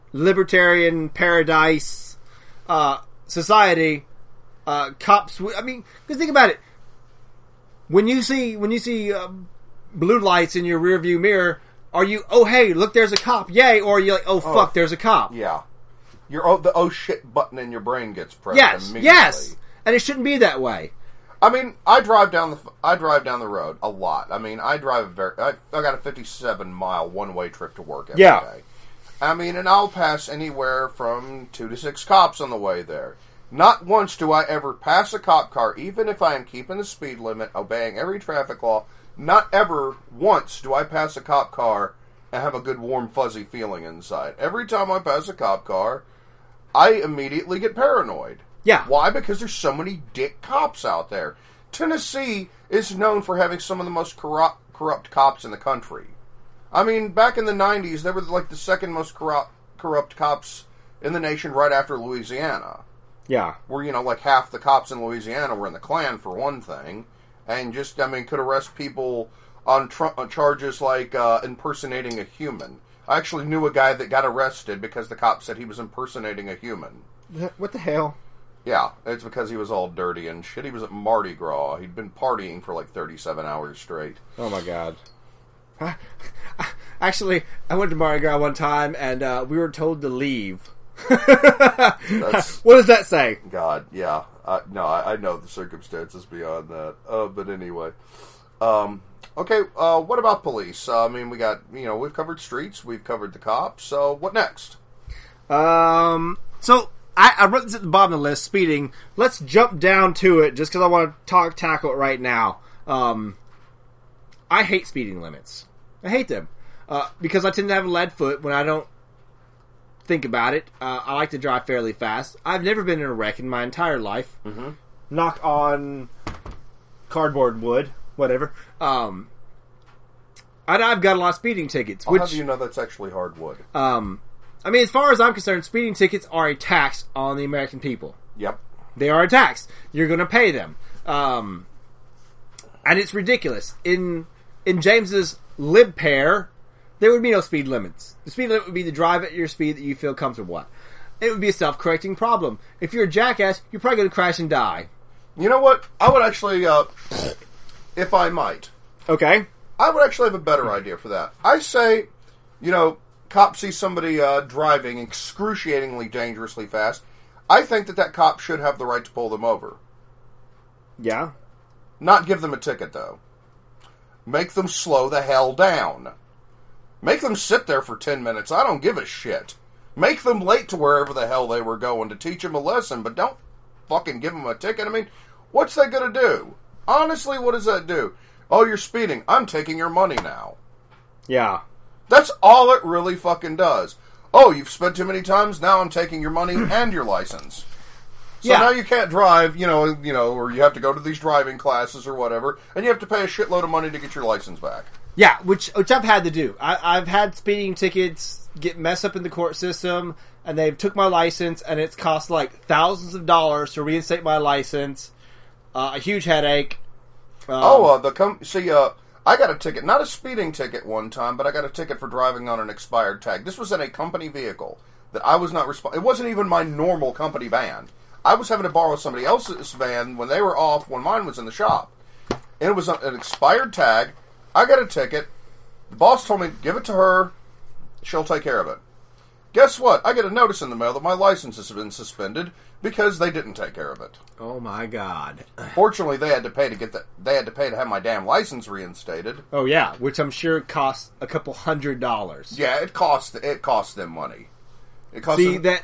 libertarian paradise society, cops. I mean, because think about it. When you see blue lights in your rearview mirror, are you, oh hey, look, there's a cop, yay, or are you like, oh fuck, there's a cop? Yeah. The oh shit button in your brain gets pressed immediately. Yes, and it shouldn't be that way. I mean, I drive down the road a lot. I mean, I got a 57-mile one-way trip to work every day. I mean, and I'll pass anywhere from 2 to 6 cops on the way there. Not once do I ever pass a cop car, even if I am keeping the speed limit, obeying every traffic law. Not ever once do I pass a cop car and have a good warm fuzzy feeling inside. Every time I pass a cop car, I immediately get paranoid. Yeah. Why? Because there's so many dick cops out there. Tennessee is known for having some of the most corrupt cops in the country. I mean, back in the 90s, they were like the second most corrupt cops in the nation right after Louisiana. Yeah. Where, like half the cops in Louisiana were in the Klan, for one thing. And just, could arrest people on charges like impersonating a human. I actually knew a guy that got arrested because the cop said he was impersonating a human. What the hell? Yeah, it's because he was all dirty and shit. He was at Mardi Gras. He'd been partying for like 37 hours straight. Oh my god. Actually, I went to Mardi Gras one time and we were told to leave. What does that say? God, yeah. I know the circumstances beyond that. But anyway. Okay, what about police? I mean, we got, we've covered streets, we've covered the cops, so what next? So, I wrote this at the bottom of the list, speeding. Let's jump down to it, just because I want to tackle it right now. I hate speeding limits. I hate them. Because I tend to have a lead foot when I don't think about it. I like to drive fairly fast. I've never been in a wreck in my entire life. Mm-hmm. Knock on cardboard wood, whatever. I've got a lot of speeding tickets. How do you know that's actually hardwood? I mean, as far as I'm concerned, speeding tickets are a tax on the American people. Yep. They are a tax. You're going to pay them. And it's ridiculous. In James's lib pair, there would be no speed limits. The speed limit would be to drive at your speed that you feel comfortable at. It would be a self-correcting problem. If you're a jackass, you're probably going to crash and die. You know what? I would actually, if I might. Okay. I would actually have a better idea for that. I say, cops see somebody driving excruciatingly dangerously fast. I think that cop should have the right to pull them over. Yeah. Not give them a ticket, though. Make them slow the hell down. Make them sit there for 10 minutes. I don't give a shit. Make them late to wherever the hell they were going to teach them a lesson, but don't fucking give them a ticket. I mean, what's that going to do? Honestly, what does that do? Oh, you're speeding. I'm taking your money now. Yeah. That's all it really fucking does. Oh, you've spent too many times, now I'm taking your money and your license. So now you can't drive, or you have to go to these driving classes or whatever, and you have to pay a shitload of money to get your license back. Yeah, which I've had to do. I've had speeding tickets get messed up in the court system, and they've took my license, and it's cost like thousands of dollars to reinstate my license. A huge headache. I got a ticket, not a speeding ticket one time, but I got a ticket for driving on an expired tag. This was in a company vehicle that I was not responsible. It wasn't even my normal company van. I was having to borrow somebody else's van when they were off, when mine was in the shop. And it was an expired tag. I got a ticket. The boss told me, give it to her. She'll take care of it. Guess what? I get a notice in the mail that my license has been suspended because they didn't take care of it. Oh my god! Fortunately, they had to pay to get that. They had to pay to have my damn license reinstated. Oh yeah, which I'm sure cost a couple $100. Yeah, it cost them money. It cost damn near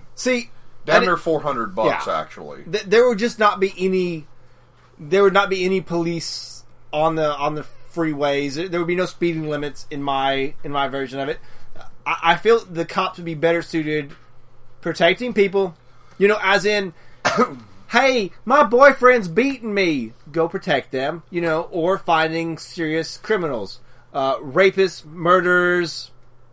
$400 actually. There would just not be any. There would not be any police on the freeways. There would be no speeding limits in my version of it. I feel the cops would be better suited protecting people. As in, hey, my boyfriend's beating me. Go protect them. Or finding serious criminals, rapists, murderers.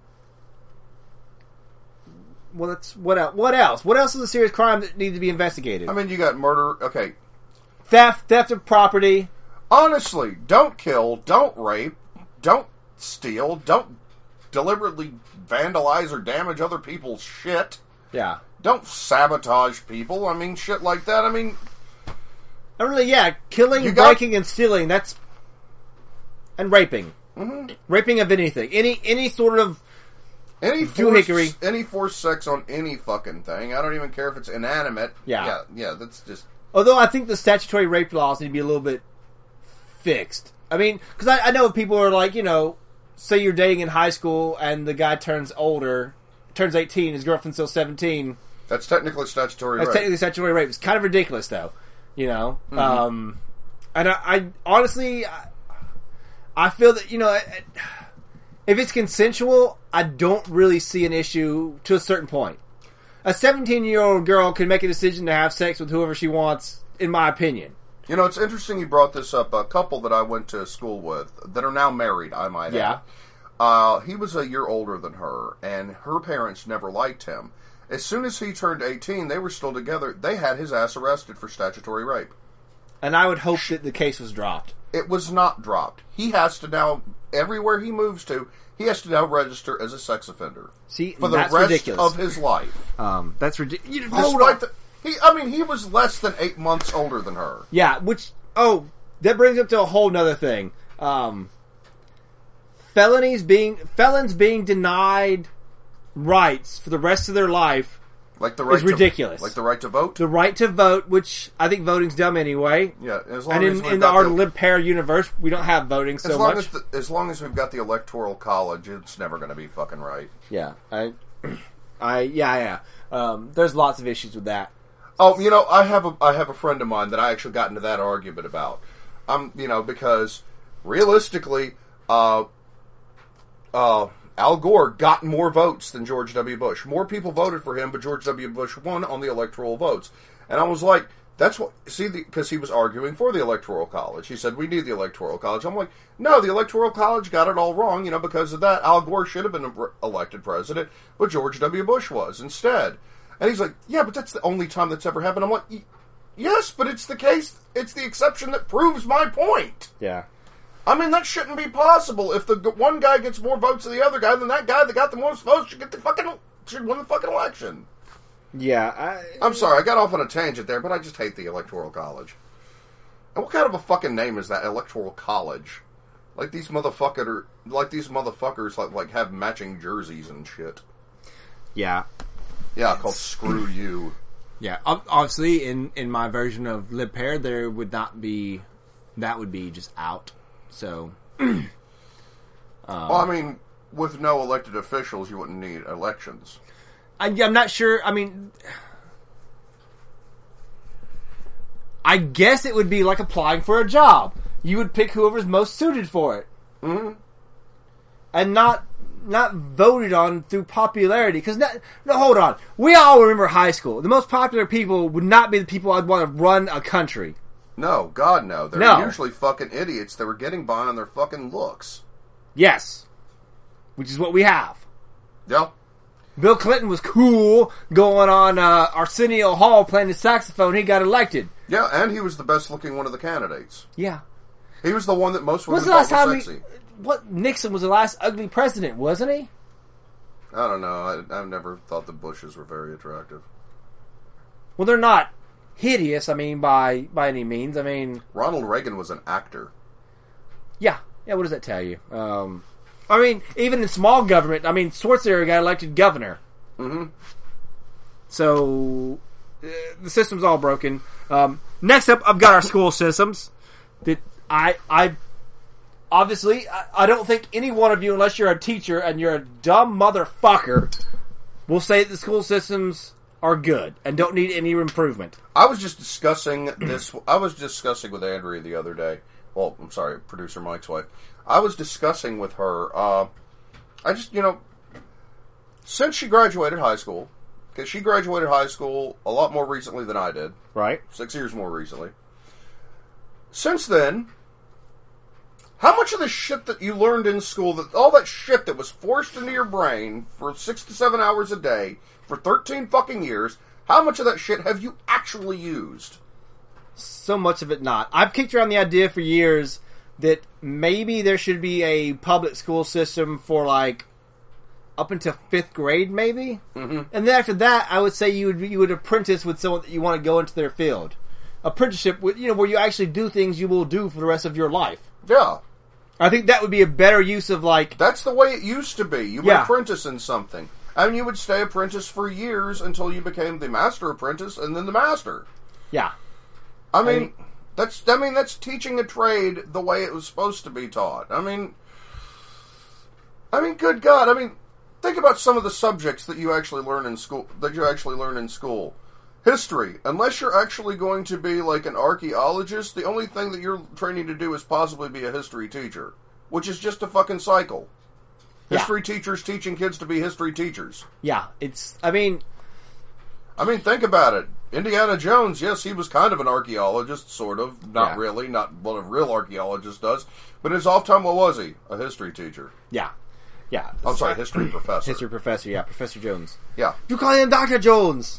Well, what else? What else is a serious crime that needs to be investigated? I mean, you got murder. Okay, theft of property. Honestly, don't kill, don't rape, don't steal, don't deliberately vandalize or damage other people's shit. Yeah. Don't sabotage people. I mean, shit like that. I mean... killing, breaking, and stealing, that's... And raping. Mm-hmm. Raping of anything. Any sort of... Any forced sex on any fucking thing. I don't even care if it's inanimate. Yeah, that's just... Although I think the statutory rape laws need to be a little bit fixed. I mean, because I know people are like, say you're dating in high school and the guy turns 18, his girlfriend's still 17. That's technically statutory rape. That's technically statutory rape. It's kind of ridiculous, though. Mm-hmm. And I honestly, I feel that, if it's consensual, I don't really see an issue to a certain point. A 17-year-old girl can make a decision to have sex with whoever she wants, in my opinion. It's interesting you brought this up. A couple that I went to school with that are now married, I might add. He was a year older than her, and her parents never liked him. As soon as he turned 18, they were still together. They had his ass arrested for statutory rape. And I would hope that the case was dropped. It was not dropped. He has to now, everywhere he moves to, he has to now register as a sex offender. See, for the that's rest ridiculous. of his life. That's ridiculous. He was less than 8 months older than her. Yeah, that brings up to a whole nother thing. Felons being denied rights for the rest of their life is ridiculous. Like the right to vote? The right to vote, which I think voting's dumb anyway. Yeah, in our lib-pair universe, we don't have voting so much. As long as we've got the Electoral College, it's never going to be fucking right. Yeah. There's lots of issues with that. Oh, I have a friend of mine that I actually got into that argument about. Because realistically, Al Gore got more votes than George W. Bush. More people voted for him, but George W. Bush won on the electoral votes. And I was like, that's what... because he was arguing for the Electoral College. He said, we need the Electoral College. I'm like, no, the Electoral College got it all wrong. Because of that, Al Gore should have been elected president, but George W. Bush was instead. And he's like, yeah, but that's the only time that's ever happened. I'm like, yes, but it's the case. It's the exception that proves my point. Yeah. I mean, that shouldn't be possible. If the one guy gets more votes than the other guy, then that guy that got the most votes should win the fucking election. Yeah, I'm sorry, I got off on a tangent there, but I just hate the Electoral College. And what kind of a fucking name is that, Electoral College? Like these motherfuckers like have matching jerseys and shit. Yeah. Yeah, called Screw You. Yeah, obviously in my version of Lib-Pair, there would not be... That would be just out. So... well, I mean, with no elected officials, you wouldn't need elections. I'm not sure. I mean... I guess it would be like applying for a job. You would pick whoever's most suited for it. Mm-hmm. And not voted on through popularity. Because, no, hold on. We all remember high school. The most popular people would not be the people I'd want to run a country. No, God, no. They're usually fucking idiots that were getting by on their fucking looks. Yes. Which is what we have. Yeah. Bill Clinton was cool going on Arsenio Hall playing the saxophone. He got elected. Yeah, and he was the best looking one of the candidates. Yeah. He was the one that most women thought was sexy. Nixon was the last ugly president, wasn't he? I don't know. I've never thought the Bushes were very attractive. Well, they're not hideous, I mean, by any means. I mean... Ronald Reagan was an actor. Yeah. Yeah, what does that tell you? I mean, even in small government, I mean, Schwarzenegger got elected governor. Mm-hmm. So, the system's all broken. Next up, I've got our school systems. That I obviously, I don't think any one of you, unless you're a teacher and you're a dumb motherfucker, will say that the school systems are good and don't need any improvement. I was just discussing this. I was discussing with Andrea the other day. Well, I'm sorry, producer Mike's wife. I was discussing with her. I just, since she graduated high school, because she graduated high school a lot more recently than I did. Right. 6 years more recently. Since then, how much of the shit that you learned in school, all that shit that was forced into your brain for 6 to 7 hours a day for 13 fucking years, how much of that shit have you actually used? So much of it not. I've kicked around the idea for years that maybe there should be a public school system for, like, up until 5th grade, maybe. Mm-hmm. And then after that, I would say you would apprentice with someone that you want to go into their field. Apprenticeship, where you actually do things you will do for the rest of your life. Yeah. I think that would be a better use of, like... That's the way it used to be. You would apprentice in something. And you would stay apprentice for years until you became the master apprentice and then the master. Yeah. I mean, that's teaching a trade the way it was supposed to be taught. I mean, good God. I mean, think about some of the subjects that you actually learn in school. History. Unless you're actually going to be like an archaeologist, the only thing that you're training to do is possibly be a history teacher, which is just a fucking cycle. History teachers teaching kids to be history teachers. Yeah, I mean, think about it. Indiana Jones, yes, he was kind of an archaeologist, sort of. Not really, not what a real archaeologist does. But in his off time, what was he? A history teacher. Yeah. Yeah. I'm sorry, history professor. History professor, yeah, Professor Jones. Yeah. You call him Dr. Jones!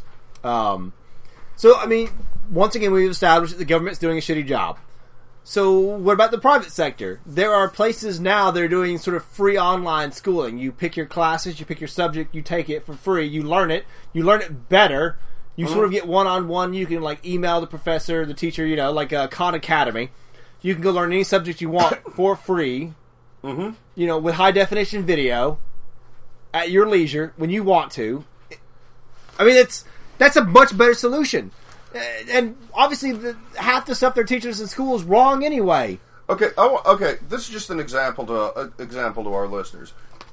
So, I mean, once again, we've established that the government's doing a shitty job. So, what about the private sector? There are places now that are doing sort of free online schooling. You pick your classes, you pick your subject, you take it for free, you learn it better, you sort of get one-on-one, you can, like, email the professor, the teacher, like Khan Academy. You can go learn any subject you want for free, with high-definition video, at your leisure, when you want to. I mean, that's a much better solution. And obviously, half the stuff they're teaching us in school is wrong anyway. Okay, this is just an example to our listeners.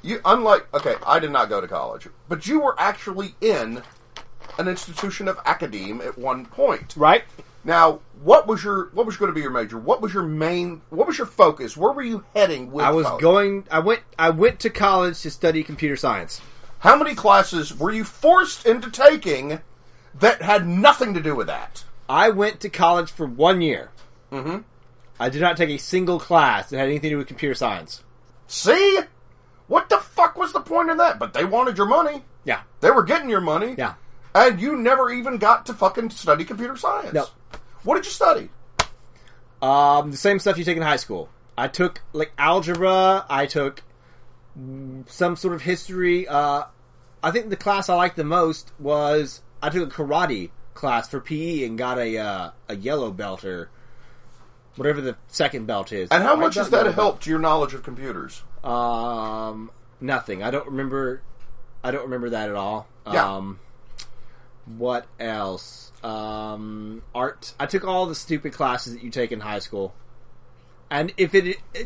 I did not go to college, but you were actually in an institution of academe at one point, right? Now, what was going to be your major? What was your focus? Where were you heading with college? I went to college to study computer science. How many classes were you forced into taking that had nothing to do with that? I went to college for 1 year. Mm-hmm. I did not take a single class that had anything to do with computer science. See? What the fuck was the point of that? But they wanted your money. Yeah. They were getting your money. Yeah. And you never even got to fucking study computer science. No. What did you study? The same stuff you take in high school. I took, like, algebra. I took some sort of history. I think the class I liked the most was I took a karate class for PE and got a yellow belt or whatever the second belt is. And how much has that helped your knowledge of computers? Nothing. I don't remember that at all. Yeah. What else? Art. I took all the stupid classes that you take in high school. And if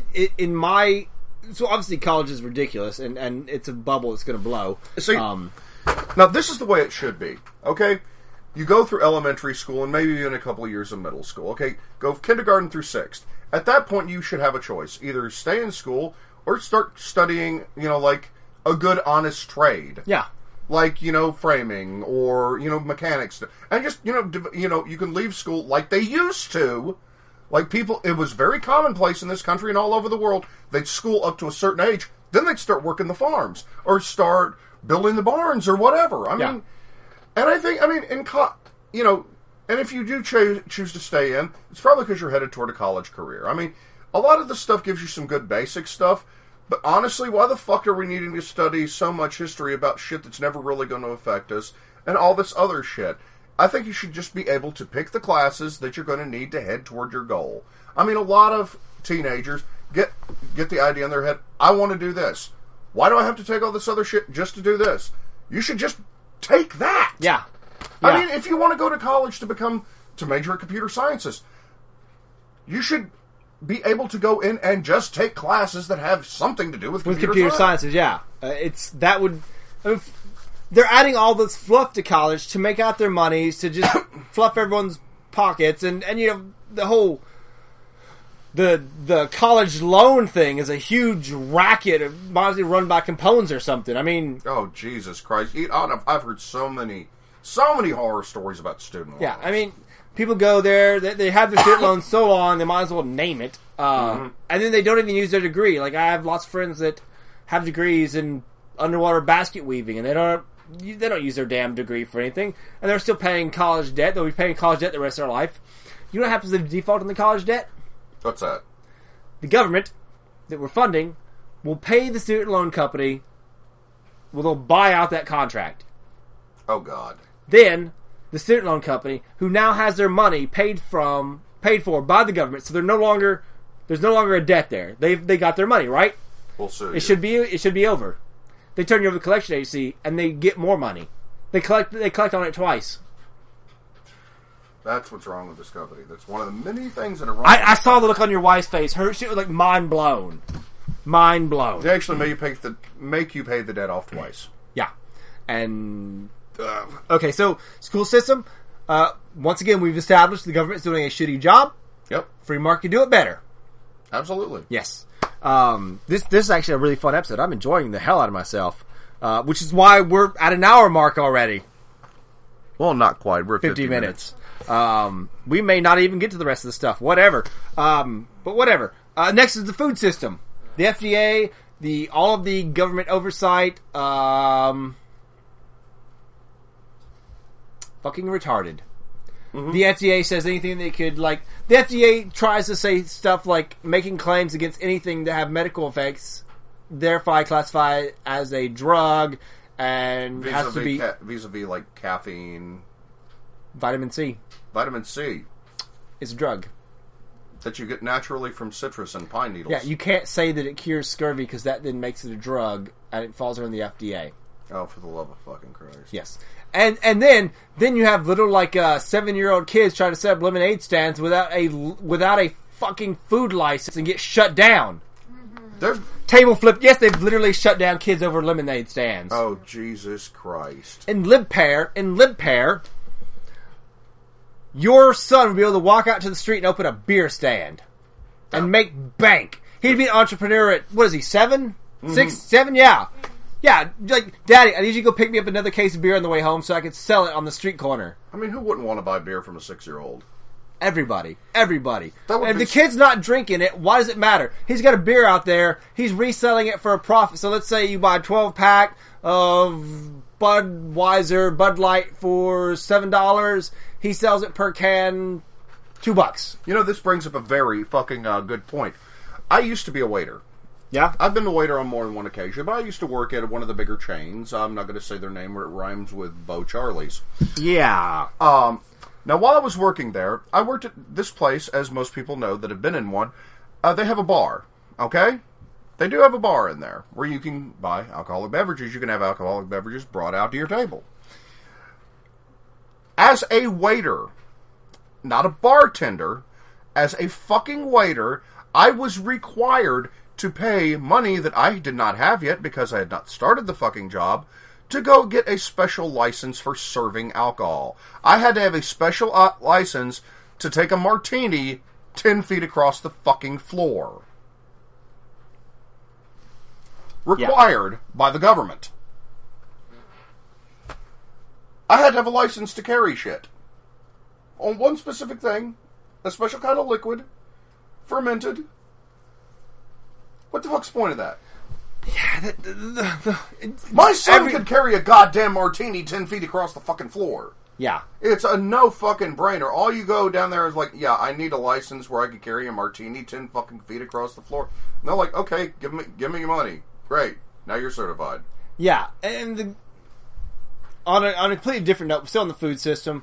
so obviously college is ridiculous and it's a bubble that's going to blow. See, now this is the way it should be, okay? You go through elementary school and maybe even a couple of years of middle school, okay? Go kindergarten through 6th. At that point, you should have a choice. Either stay in school or start studying, like a good, honest trade. Yeah. Like, framing or, mechanics. And just, you can leave school like they used to. Like people, it was very commonplace in this country and all over the world. They'd school up to a certain age, then they'd start working the farms or start building the barns or whatever. I mean, and I think, and if you do choose to stay in, it's probably because you're headed toward a college career. I mean, a lot of the stuff gives you some good basic stuff, but honestly, why the fuck are we needing to study so much history about shit that's never really going to affect us and all this other shit? I think you should just be able to pick the classes that you're going to need to head toward your goal. I mean, a lot of teenagers get the idea in their head, I want to do this. Why do I have to take all this other shit just to do this? You should just take that. Yeah. I mean, if you want to go to college to major in computer sciences, you should be able to go in and just take classes that have something to do with computer sciences. Yeah. They're adding all this fluff to college to make out their monies, to just fluff everyone's pockets, and the whole the college loan thing is a huge racket. It might be run by Capone's or something. I mean, oh Jesus Christ! I've heard so many horror stories about student loans. Yeah, I mean, people go there, they have their student loans so long, they might as well name it, and then they don't even use their degree. Like I have lots of friends that have degrees in underwater basket weaving, and they don't use their damn degree for anything, and they're still paying college debt. They'll be paying college debt the rest of their life. You know what happens if they default on the college debt? What's that? The government that we're funding will pay the student loan company Well, they'll buy out that contract. Oh, God. Then, the student loan company, who now has their money paid for by the government, so there's no longer a debt there. They got their money, right? We'll see. It should be over. They turn you over to the collection agency, and they get more money. They collect on it twice. That's what's wrong with this company. That's one of the many things that are wrong. I saw the look on your wife's face. Her shit was like mind blown. Mind blown. They actually make you pay the debt off twice. Yeah. And okay, so school system. Once again, we've established the government's doing a shitty job. Yep. Free market can do it better. Absolutely. Yes. This is actually a really fun episode. I'm enjoying the hell out of myself. Which is why we're at an hour mark already. Well, not quite. We're 50 minutes. We may not even get to the rest of the stuff. Whatever. But whatever. Next is the food system. The FDA, all of the government oversight, fucking retarded. Mm-hmm. The FDA says anything they could, the FDA tries to say stuff like making claims against anything that have medical effects, thereby classified as a drug, and has to be vis-a-vis like caffeine, vitamin C. Vitamin C is a drug that you get naturally from citrus and pine needles. Yeah, you can't say that it cures scurvy because that then makes it a drug and it falls under the FDA. Oh, for the love of fucking Christ! Yes, and then you have little 7-year-old kids trying to set up lemonade stands without a fucking food license and get shut down. Mm-hmm. Table flip. Yes, they've literally shut down kids over lemonade stands. Oh, Jesus Christ! In LibPair, your son would be able to walk out to the street and open a beer stand and make bank. He'd be an entrepreneur at, what is he, 7? Mm-hmm. 6, 7? Yeah. Yeah, Daddy, I need you to go pick me up another case of beer on the way home so I could sell it on the street corner. I mean, who wouldn't want to buy beer from a 6-year-old? Everybody. If the kid's not drinking it, why does it matter? He's got a beer out there. He's reselling it for a profit. So let's say you buy a 12-pack of Budweiser, Bud Light for $7. He sells it per can $2. You know, this brings up a very fucking good point. I used to be a waiter. Yeah? I've been a waiter on more than one occasion, but I used to work at one of the bigger chains. I'm not going to say their name where it rhymes with Bo Charlie's. Yeah. Now, while I was working there, I worked at this place, as most people know that have been in one. They have a bar, okay? They do have a bar in there where you can buy alcoholic beverages. You can have alcoholic beverages brought out to your table. As a waiter, not a bartender, as a fucking waiter, I was required to pay money that I did not have yet because I had not started the fucking job to go get a special license for serving alcohol. I had to have a special license to take a martini 10 feet across the fucking floor. Required by the government. I had to have a license to carry shit. On one specific thing, a special kind of liquid, fermented. What the fuck's the point of that? Yeah, my son could carry a goddamn martini 10 feet across the fucking floor. Yeah. It's a no fucking brainer. All you go down there is like, yeah, I need a license where I can carry a martini 10 fucking feet across the floor. And they're like, okay, give me your money. Great. Now you're certified. Yeah, and on a completely different note, still in the food system,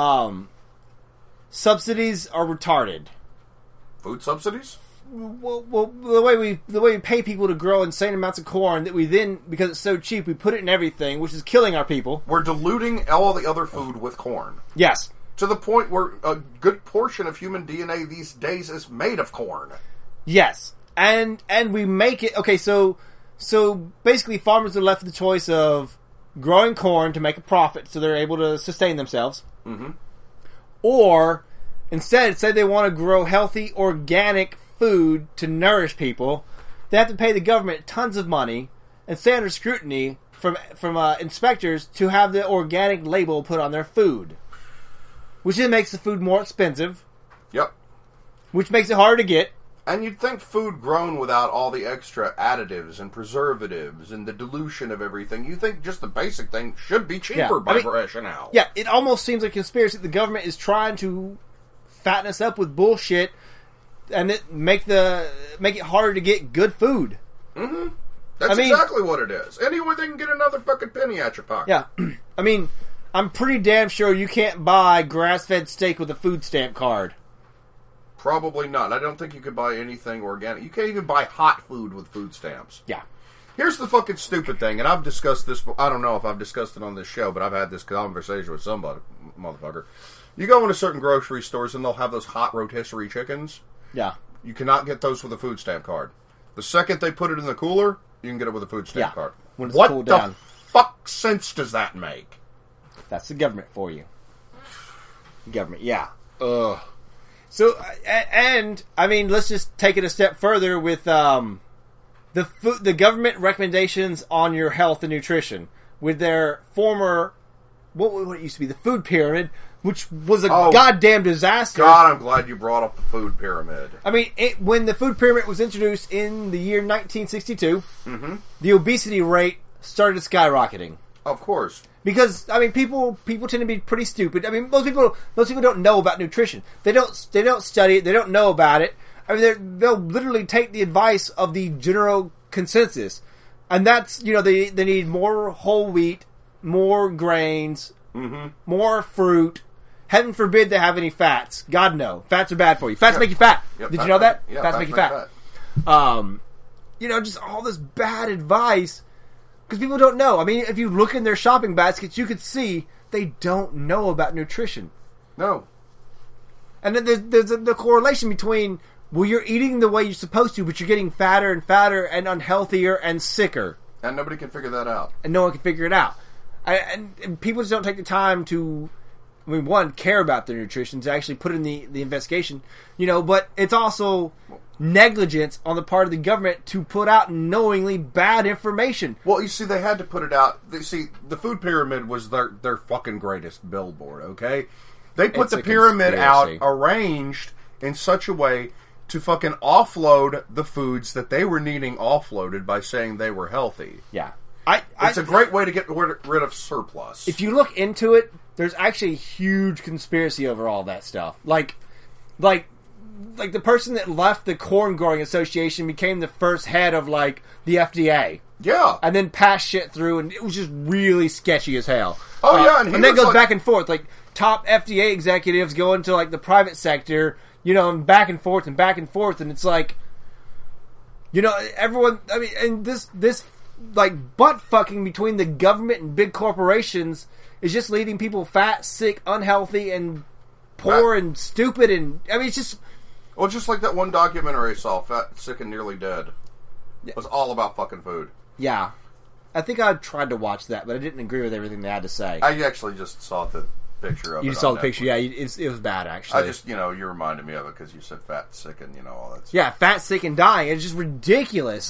subsidies are retarded. Food subsidies? Well, the way we pay people to grow insane amounts of corn that we then, because it's so cheap, we put it in everything, which is killing our people. We're diluting all the other food with corn. Yes. To the point where a good portion of human DNA these days is made of corn. Yes. And we make it... Okay, so basically farmers are left with the choice of growing corn to make a profit so they're able to sustain themselves. Mm-hmm. Or, instead, say they want to grow healthy, organic food to nourish people, they have to pay the government tons of money and stay under scrutiny from inspectors to have the organic label put on their food. Which then makes the food more expensive. Yep. Which makes it harder to get. And you'd think food grown without all the extra additives and preservatives and the dilution of everything, you think just the basic thing should be cheaper by rationale. Yeah, it almost seems like a conspiracy. The government is trying to fatten us up with bullshit and make it harder to get good food. Mm-hmm. That's exactly what it is. Any way they can get another fucking penny at your pocket. Yeah. I mean, I'm pretty damn sure you can't buy grass-fed steak with a food stamp card. Probably not. I don't think you could buy anything organic. You can't even buy hot food with food stamps. Yeah. Here's the fucking stupid thing, and I've discussed this. I don't know if I've discussed it on this show, but I've had this conversation with somebody, motherfucker. You go into certain grocery stores and they'll have those hot rotisserie chickens. Yeah. You cannot get those with a food stamp card. The second they put it in the cooler, you can get it with a food stamp card. When it's what cooled the down. fuck sense does that make? That's the government for you. Government, yeah. Ugh. So, and I mean, let's just take it a step further with the government recommendations on your health and nutrition with their former what it used to be the food pyramid, which was a goddamn disaster. God, I'm glad you brought up the food pyramid. I mean, when the food pyramid was introduced in the year 1962, the obesity rate started skyrocketing. Of course. Because I mean, people tend to be pretty stupid. I mean, most people don't know about nutrition. They don't study it. They don't know about it. I mean, they'll literally take the advice of the general consensus, and that's they need more whole wheat, more grains, more fruit. Heaven forbid they have any fats. God no, fats are bad for you. Fats make you fat. Yep, Did you know that? Yeah, fats make you fat. Just all this bad advice. Because people don't know. I mean, if you look in their shopping baskets, you could see they don't know about nutrition. No. And then there's the correlation between, well, you're eating the way you're supposed to, but you're getting fatter and fatter and unhealthier and sicker. And nobody can figure that out. And no one can figure it out. And people just don't take the time to, I mean, one, care about their nutrition, to actually put in the investigation. But it's also negligence on the part of the government to put out knowingly bad information. Well, you see, they had to put it out. The food pyramid was their fucking greatest billboard, okay? They put the pyramid out arranged in such a way to fucking offload the foods that they were needing offloaded by saying they were healthy. Yeah. It's a great way to get rid of surplus. If you look into it, there's actually a huge conspiracy over all that stuff. Like the person that left the Corn Growing Association became the first head of, the FDA. Yeah. And then passed shit through, and it was just really sketchy as hell. Oh, yeah. And then it goes back and forth. Top FDA executives go into, the private sector, and back and forth, and it's everyone, I mean, and this butt fucking between the government and big corporations is just leaving people fat, sick, unhealthy, and poor and stupid, and, I mean, it's just... Well, just like that one documentary I saw, Fat, Sick, and Nearly Dead. It was all about fucking food. Yeah. I think I tried to watch that, but I didn't agree with everything they had to say. I actually just saw the picture of it. You saw the picture, yeah. It was bad, actually. I just, you reminded me of it because you said fat, sick, and, all that stuff. Yeah, fat, sick, and dying. It's just ridiculous.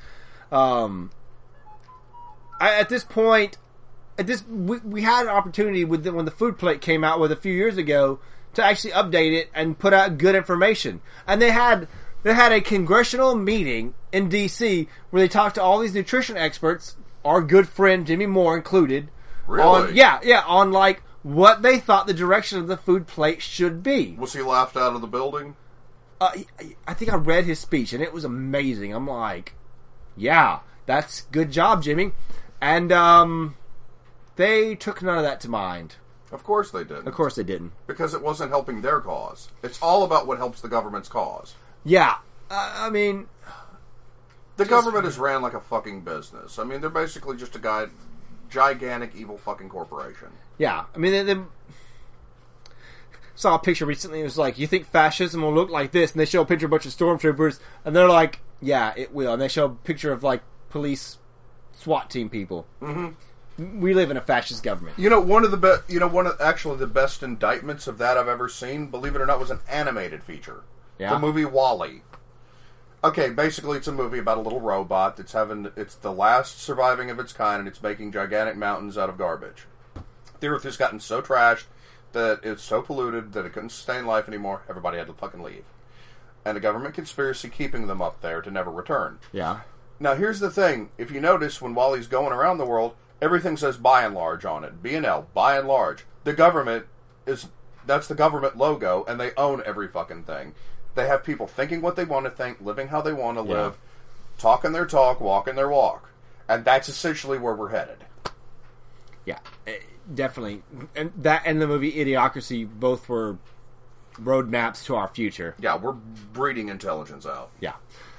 At this point, we had an opportunity when the food plate came out a few years ago to actually update it and put out good information. And they had a congressional meeting in D.C. where they talked to all these nutrition experts, our good friend Jimmy Moore included. Really? On what they thought the direction of the food plate should be. Was he laughed out of the building? I think I read his speech, and it was amazing. I'm like, yeah, that's good job, Jimmy. And they took none of that to mind. Of course they didn't. Of course they didn't. Because it wasn't helping their cause. It's all about what helps the government's cause. Yeah. I mean... The government is ran like a fucking business. I mean, they're basically just a gigantic evil fucking corporation. Yeah. I mean, they saw a picture recently, it was like, you think fascism will look like this? And they show a picture of a bunch of stormtroopers, and they're like, yeah, it will. And they show a picture of, police SWAT team people. Mm-hmm. We live in a fascist government. One of the best indictments of that I've ever seen, believe it or not, was an animated feature. Yeah. The movie WALL-E. Okay, basically it's a movie about a little robot it's the last surviving of its kind, and it's making gigantic mountains out of garbage. The Earth has gotten so trashed that it's so polluted that it couldn't sustain life anymore. Everybody had to fucking leave. And a government conspiracy keeping them up there to never return. Yeah. Now here's the thing. If you notice, when WALL-E's going around the world, everything says by and large on it. B&L, by and large. The government that's the government logo, and they own every fucking thing. They have people thinking what they want to think, living how they want to live. talking their talk, walking their walk. And that's essentially where we're headed. Yeah, definitely. And that and the movie Idiocracy both were roadmaps to our future. Yeah, we're breeding intelligence out. Yeah.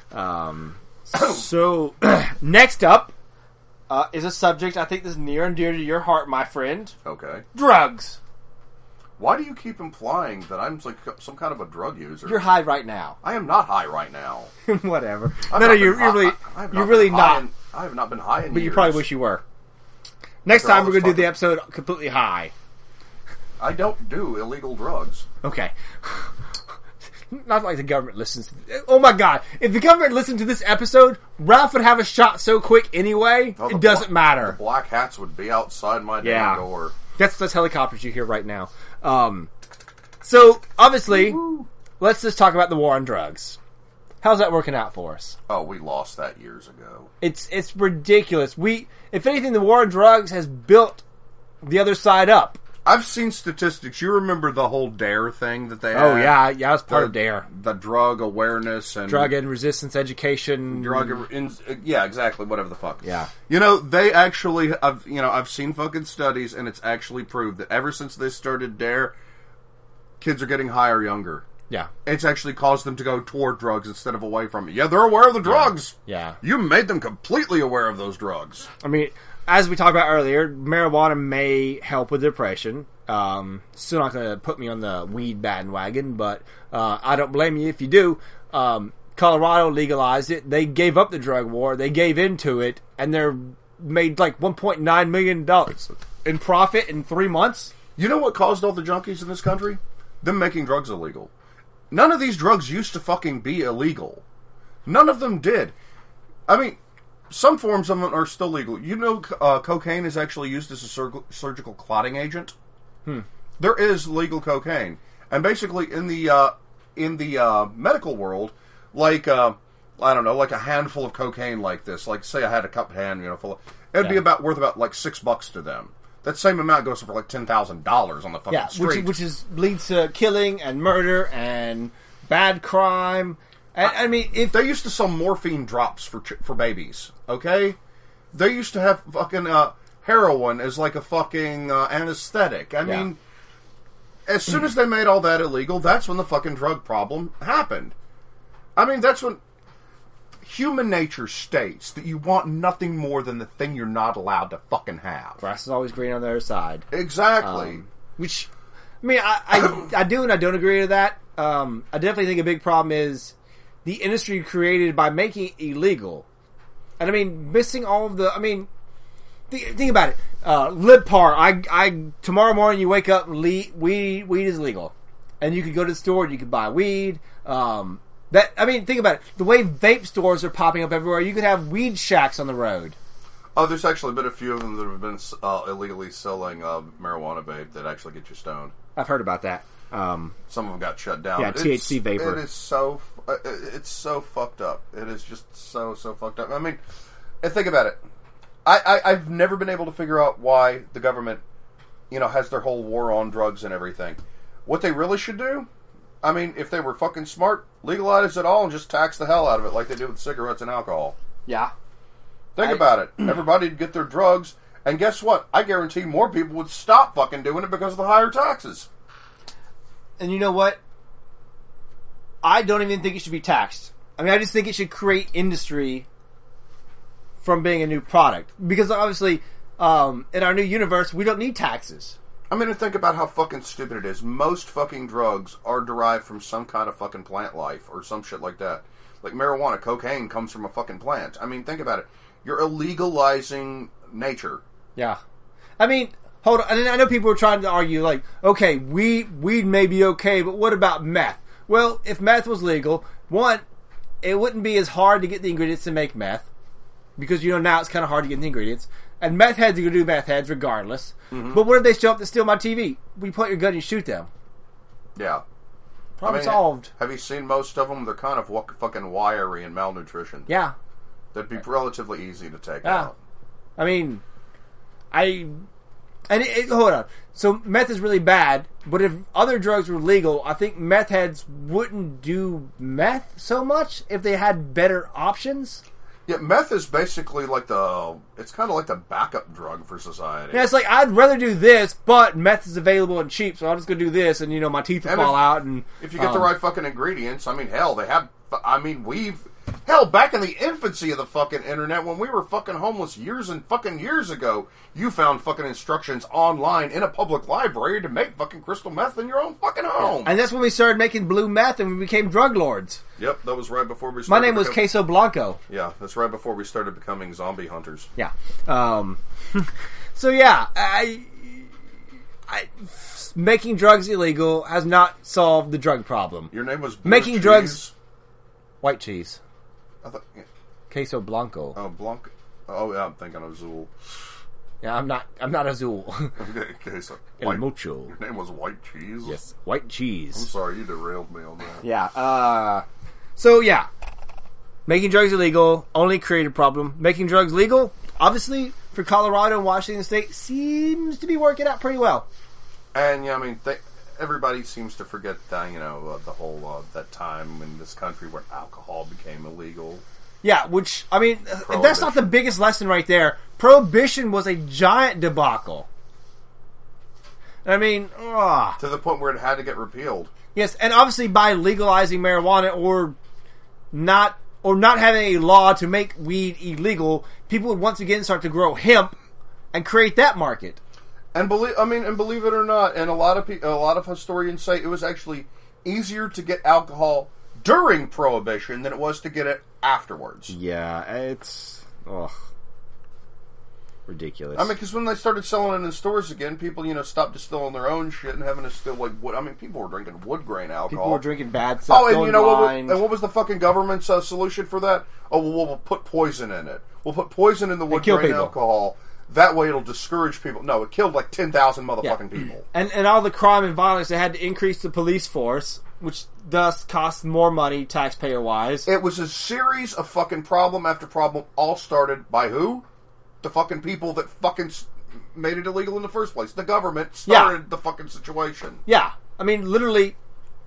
So, next up is a subject I think is near and dear to your heart, my friend. Okay. Drugs. Why do you keep implying that I'm like some kind of a drug user? You're high right now. I am not high right now. Whatever. I've No, not you're been really, I have you're not really been high not. I have not been high in But years. you probably wish you were. Next After all time we're this going to do the fucking- episode completely high. I don't do illegal drugs. Okay. Not like the government listens. Oh my god! If the government listened to this episode, Ralph would have a shot so quick anyway. Oh, it doesn't The matter. black hats would be outside my Yeah. damn door. That's helicopters you hear right now. So obviously, let's just talk about the war on drugs. How's that working out for us? Oh, we lost that years ago. It's ridiculous. If anything, the war on drugs has built the other side up. I've seen statistics. You remember the whole DARE thing that they had? Oh yeah, I was part of DARE. The drug awareness and Drug and resistance education. yeah, exactly. Whatever the fuck. Yeah. You know, they actually, I've seen fucking studies, and it's actually proved that ever since they started DARE, kids are getting higher younger. Yeah. It's actually caused them to go toward drugs instead of away from it. Yeah, they're aware of the drugs. Yeah. You made them completely aware of those drugs. I mean, as we talked about earlier, marijuana may help with depression. Still not going to put me on the weed bandwagon, but I don't blame you if you do. Colorado legalized it. They gave up the drug war. They gave into it, and they're made like $1.9 million in profit in 3 months. You know what caused all the junkies in this country? Them making drugs illegal. None of these drugs used to fucking be illegal. None of them did. I mean, some forms of them are still legal. You know, cocaine is actually used as a surgical clotting agent. There is legal cocaine, and basically in the medical world, like I don't know, like a handful of cocaine like this, like say I had a cup hand, full of, it'd be worth about like $6 to them. That same amount goes for like $10,000 on the fucking street. which leads to killing and murder and bad crime. And, I mean, if they used to sell morphine drops for babies, okay? They used to have fucking heroin as like a fucking anesthetic. I mean, as soon as they made all that illegal, that's when the fucking drug problem happened. I mean, that's when human nature states that you want nothing more than the thing you're not allowed to fucking have. grass is always green on the other side. Exactly. Which, I mean, I do and I don't agree to that. I definitely think a big problem is the industry created by making it illegal. And I mean, missing all of the, I mean, think about it. Libpar, tomorrow morning you wake up and weed is legal. And you could go to the store and you could buy weed. Think about it. The way vape stores are popping up everywhere, you could have weed shacks on the road. Oh, there's actually been a few of them that have been illegally selling marijuana vape that actually get you stoned. I've heard about that. Some of them got shut down. Yeah, THC vapor. It is so it's so fucked up. It is just so fucked up. I mean, and think about it. I've never been able to figure out why the government, has their whole war on drugs and everything. What they really should do, I mean, if they were fucking smart, legalize it all and just tax the hell out of it like they do with cigarettes and alcohol. Yeah. Think about it. Everybody'd get their drugs, and guess what? I guarantee more people would stop fucking doing it because of the higher taxes. And you know what? I don't even think it should be taxed. I mean, I just think it should create industry from being a new product. Because obviously, in our new universe, we don't need taxes. I mean, think about how fucking stupid it is. Most fucking drugs are derived from some kind of fucking plant life or some shit like that. Like marijuana, cocaine comes from a fucking plant. I mean, think about it. You're illegalizing nature. Yeah. I mean, hold on. And I know people are trying to argue, like, okay, weed may be okay, but what about meth? Well, if meth was legal, one, it wouldn't be as hard to get the ingredients to make meth. Because, now it's kind of hard to get the ingredients. And meth heads are going to do meth heads regardless. Mm-hmm. But what if they show up to steal my TV? We put your gun and you shoot them. Yeah. Problem solved. Have you seen most of them? They're kind of fucking wiry and malnutrition. Yeah. That'd be relatively easy to take out. I mean, hold on. So meth is really bad, but if other drugs were legal, I think meth heads wouldn't do meth so much if they had better options. Yeah, meth is basically like it's kind of like the backup drug for society. Yeah, it's like, I'd rather do this, but meth is available and cheap, so I'll just go do this, and, my teeth will fall out. And if you get the right fucking ingredients, I mean, hell, back in the infancy of the fucking internet, when we were fucking homeless years ago, you found fucking instructions online in a public library to make fucking crystal meth in your own fucking home. And that's when we started making blue meth and we became drug lords. Yep, that was right before we started. My name was Queso Blanco. Yeah, that's right before we started becoming zombie hunters. Yeah. So yeah, making drugs illegal has not solved the drug problem. Your name was making drugs. White cheese. I thought, yeah. Queso Blanco. Oh, Blanco. Oh, yeah, I'm thinking of Azul. Yeah, I'm not Azul. Okay, so El Mucho. Your name was White Cheese? Yes, White Cheese. I'm sorry, you derailed me on that. Yeah, so yeah. Making drugs illegal only created a problem. Making drugs legal, obviously, for Colorado and Washington State, seems to be working out pretty well. And, yeah, I mean, everybody seems to forget that, the whole, that time in this country where alcohol became illegal. Yeah, which, I mean, if that's not the biggest lesson right there. Prohibition was a giant debacle. I mean, to the point where it had to get repealed. Yes, and obviously by legalizing marijuana or not having a law to make weed illegal, people would once again start to grow hemp and create that market. And believe it or not, and a lot of historians say it was actually easier to get alcohol during Prohibition than it was to get it afterwards. Yeah, it's ridiculous. I mean, because when they started selling it in stores again, people stopped distilling their own shit and having to still wood. I mean, people were drinking wood grain alcohol. People were drinking bad stuff. Oh, and what was the fucking government's solution for that? Oh, well, we'll put poison in it. We'll put poison in the wood grain alcohol. That way it'll discourage people. No, it killed like 10,000 motherfucking people. And all the crime and violence, they had to increase the police force, which thus cost more money taxpayer-wise. It was a series of fucking problem after problem, all started by who? The fucking people that fucking made it illegal in the first place. The government started the fucking situation. Yeah. I mean, literally...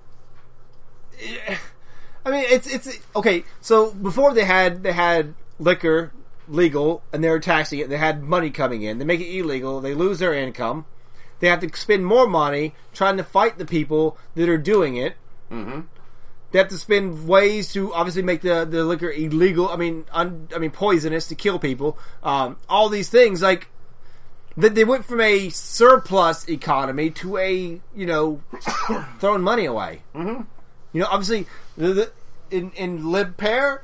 I mean, it's... Okay, so before they had liquor... legal, and they were taxing it. They had money coming in. They make it illegal. They lose their income. They have to spend more money trying to fight the people that are doing it. Mm-hmm. They have to spend ways to obviously make the liquor illegal. I mean, poisonous to kill people. All these things, like they went from a surplus economy to a throwing money away. Mm-hmm. Obviously, in Lib Pair,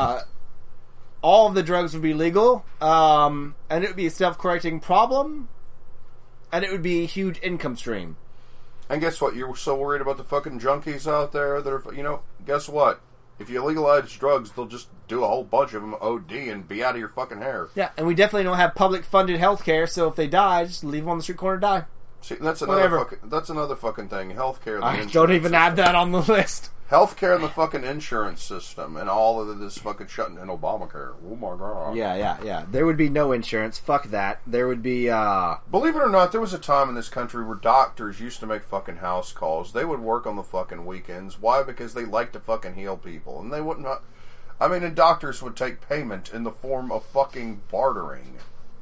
all of the drugs would be legal, and it would be a self-correcting problem, and it would be a huge income stream. And guess what? You're so worried about the fucking junkies out there that are, guess what? If you legalize drugs, they'll just do a whole bunch of them OD and be out of your fucking hair. Yeah, and we definitely don't have public-funded health care, so if they die, just leave them on the street corner to die. See, that's another fucking thing. Healthcare. I don't even have that on the list. Healthcare and the fucking insurance system and all of this fucking shutting in Obamacare. Oh my god. Yeah. There would be no insurance. Fuck that. There would be, Believe it or not, there was a time in this country where doctors used to make fucking house calls. They would work on the fucking weekends. Why? Because they like to fucking heal people. And they wouldn't... and doctors would take payment in the form of fucking bartering.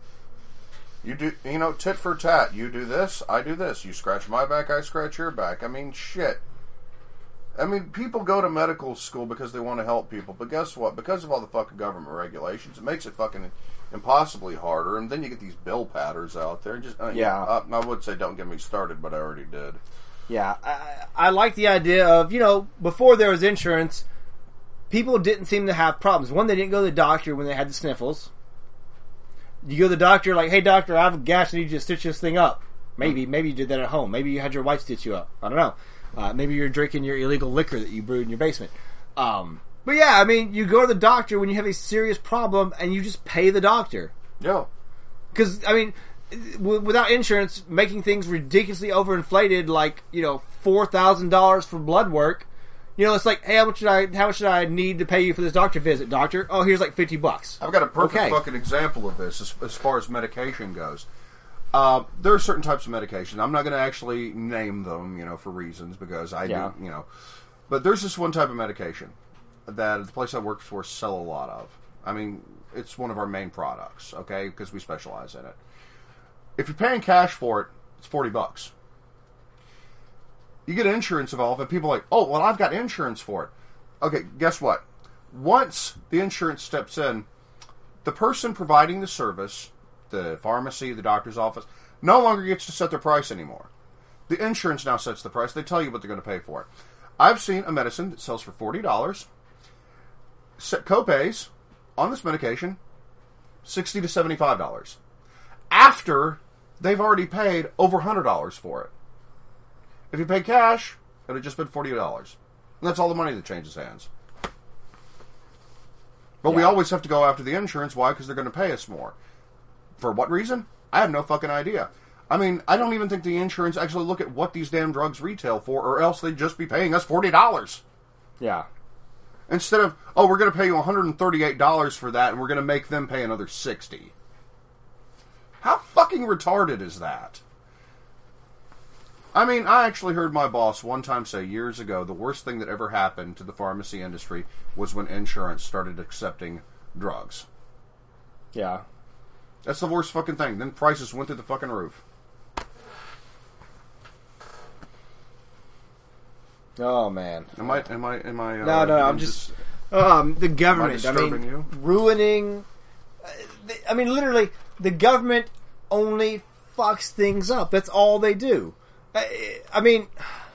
You do, tit for tat. You do this, I do this. You scratch my back, I scratch your back. I mean, shit. I mean, people go to medical school because they want to help people, but guess what? Because of all the fucking government regulations, it makes it fucking impossibly harder, and then you get these bill patters out there. I would say don't get me started, but I already did. Yeah, I like the idea of, before there was insurance, people didn't seem to have problems. One, they didn't go to the doctor when they had the sniffles. You go to the doctor, like, hey, doctor, I have a gash, I need you to stitch this thing up. Maybe you did that at home. Maybe you had your wife stitch you up. I don't know. Maybe you're drinking your illegal liquor that you brewed in your basement. But yeah, I mean, you go to the doctor when you have a serious problem, and you just pay the doctor. Yeah. Because, I mean, without insurance, making things ridiculously overinflated, like, $4,000 for blood work, it's like, hey, how much should I need to pay you for this doctor visit, doctor? Oh, here's like $50. I've got a perfect fucking example of this as far as medication goes. There are certain types of medication. I'm not going to actually name them, for reasons, because I do, But there's this one type of medication that the place I work for sell a lot of. I mean, it's one of our main products, okay, because we specialize in it. If you're paying cash for it, it's $40. You get insurance involved, and people are like, oh, well, I've got insurance for it. Okay, guess what? Once the insurance steps in, the person providing the service, the pharmacy, the doctor's office, no longer gets to set their price anymore. The insurance now sets the price. They tell you what they're going to pay for it. I've seen a medicine that sells for $40, set copays on this medication, $60 to $75. After they've already paid over $100 for it. If you pay cash, it would have just been $40. And that's all the money that changes hands. But we always have to go after the insurance. Why? Because they're going to pay us more. For what reason? I have no fucking idea. I mean, I don't even think the insurance actually look at what these damn drugs retail for, or else they'd just be paying us $40. Yeah. Instead of, oh, we're going to pay you $138 for that, and we're going to make them pay another $60. How fucking retarded is that? I mean, I actually heard my boss one time say years ago the worst thing that ever happened to the pharmacy industry was when insurance started accepting drugs. Yeah. That's the worst fucking thing. Then prices went through the fucking roof. Oh man. Am I? No. I'm just the government. Am I disturbing you? Ruining. I mean, literally, the government only fucks things up. That's all they do. I mean,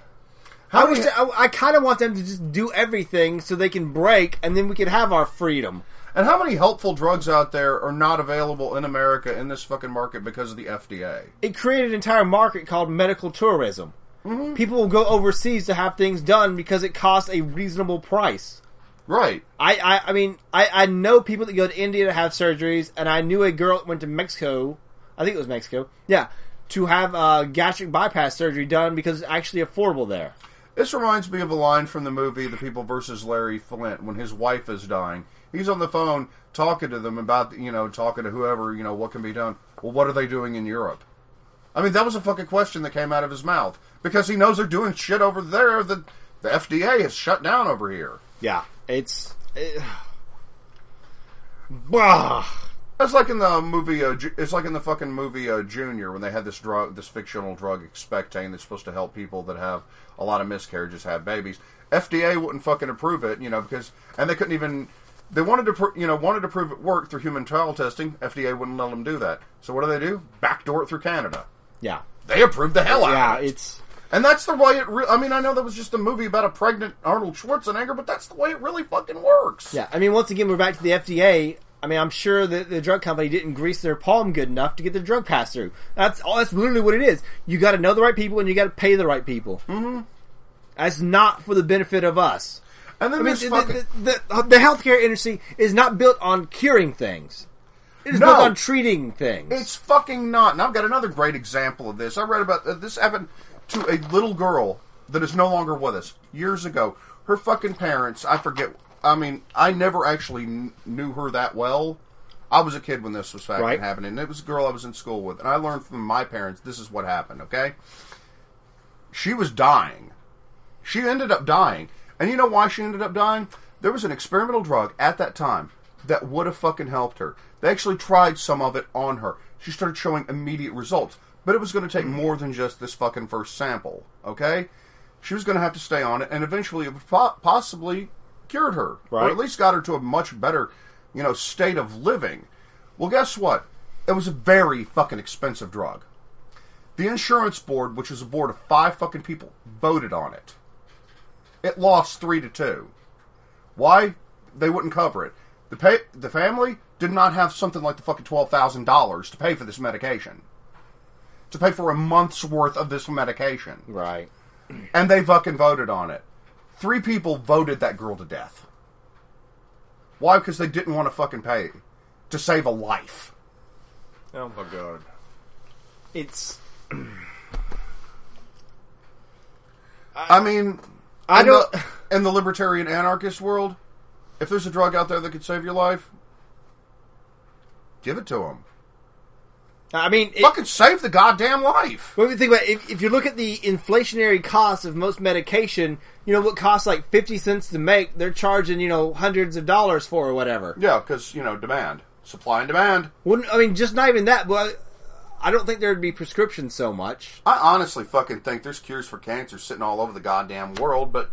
I kind of want them to just do everything so they can break, and then we can have our freedom. And how many helpful drugs out there are not available in America in this fucking market because of the FDA? It created an entire market called medical tourism. Mm-hmm. People will go overseas to have things done because it costs a reasonable price. Right. I mean, I know people that go to India to have surgeries, and I knew a girl that went to Mexico, I think it was Mexico, yeah, to have gastric bypass surgery done because it's actually affordable there. This reminds me of a line from the movie The People vs. Larry Flint when his wife is dying. He's on the phone talking to them about, talking to whoever, what can be done. Well, what are they doing in Europe? I mean, that was a fucking question that came out of his mouth. Because he knows they're doing shit over there that the FDA has shut down over here. Yeah, it's like in the movie. It's like in the fucking movie Junior when they had this fictional drug Expectane that's supposed to help people that have a lot of miscarriages have babies. FDA wouldn't fucking approve it, because they couldn't even. They wanted to prove it worked through human trial testing. FDA wouldn't let them do that. So what do? Backdoor it through Canada. Yeah, they approved the hell out of it. Yeah, it's. And that's the way it I mean, I know that was just a movie about a pregnant Arnold Schwarzenegger, but that's the way it really fucking works. Yeah, I mean, once again, we're back to the FDA. I mean, I'm sure that the drug company didn't grease their palm good enough to get the drug passed through. That's literally what it is. You got to know the right people, and you got to pay the right people. Mm-hmm. That's not for the benefit of us. And then the healthcare industry is not built on curing things. It is built on treating things. It's fucking not. And I've got another great example of this. I read about this happened to a little girl that is no longer with us. Years ago, her fucking parents, I forget. I mean, I never actually knew her that well. I was a kid when this was happening. And it was a girl I was in school with. And I learned from my parents, this is what happened, okay? She was dying. She ended up dying. And you know why she ended up dying? There was an experimental drug at that time that would have fucking helped her. They actually tried some of it on her. She started showing immediate results. But it was going to take more than just this fucking first sample, okay? She was going to have to stay on it, and eventually it possibly cured her. Right. Or at least got her to a much better, state of living. Well, guess what? It was a very fucking expensive drug. The insurance board, which was a board of 5 fucking people, voted on it. It lost 3-2. Why? They wouldn't cover it. The family did not have something like the fucking $12,000 to pay for this medication. To pay for a month's worth of this medication. Right. And they fucking voted on it. 3 people voted that girl to death. Why? Because they didn't want to fucking pay to save a life. Oh my god. It's... I mean... don't... In the libertarian anarchist world, if there's a drug out there that could save your life, give it to them. I mean, Fucking save the goddamn life. What do you think about if you look at the inflationary cost of most medication, what costs like 50 cents to make, they're charging, hundreds of dollars for or whatever. Yeah, because, demand. Supply and demand. Just not even that, but I don't think there'd be prescriptions so much. I honestly fucking think there's cures for cancer sitting all over the goddamn world, but...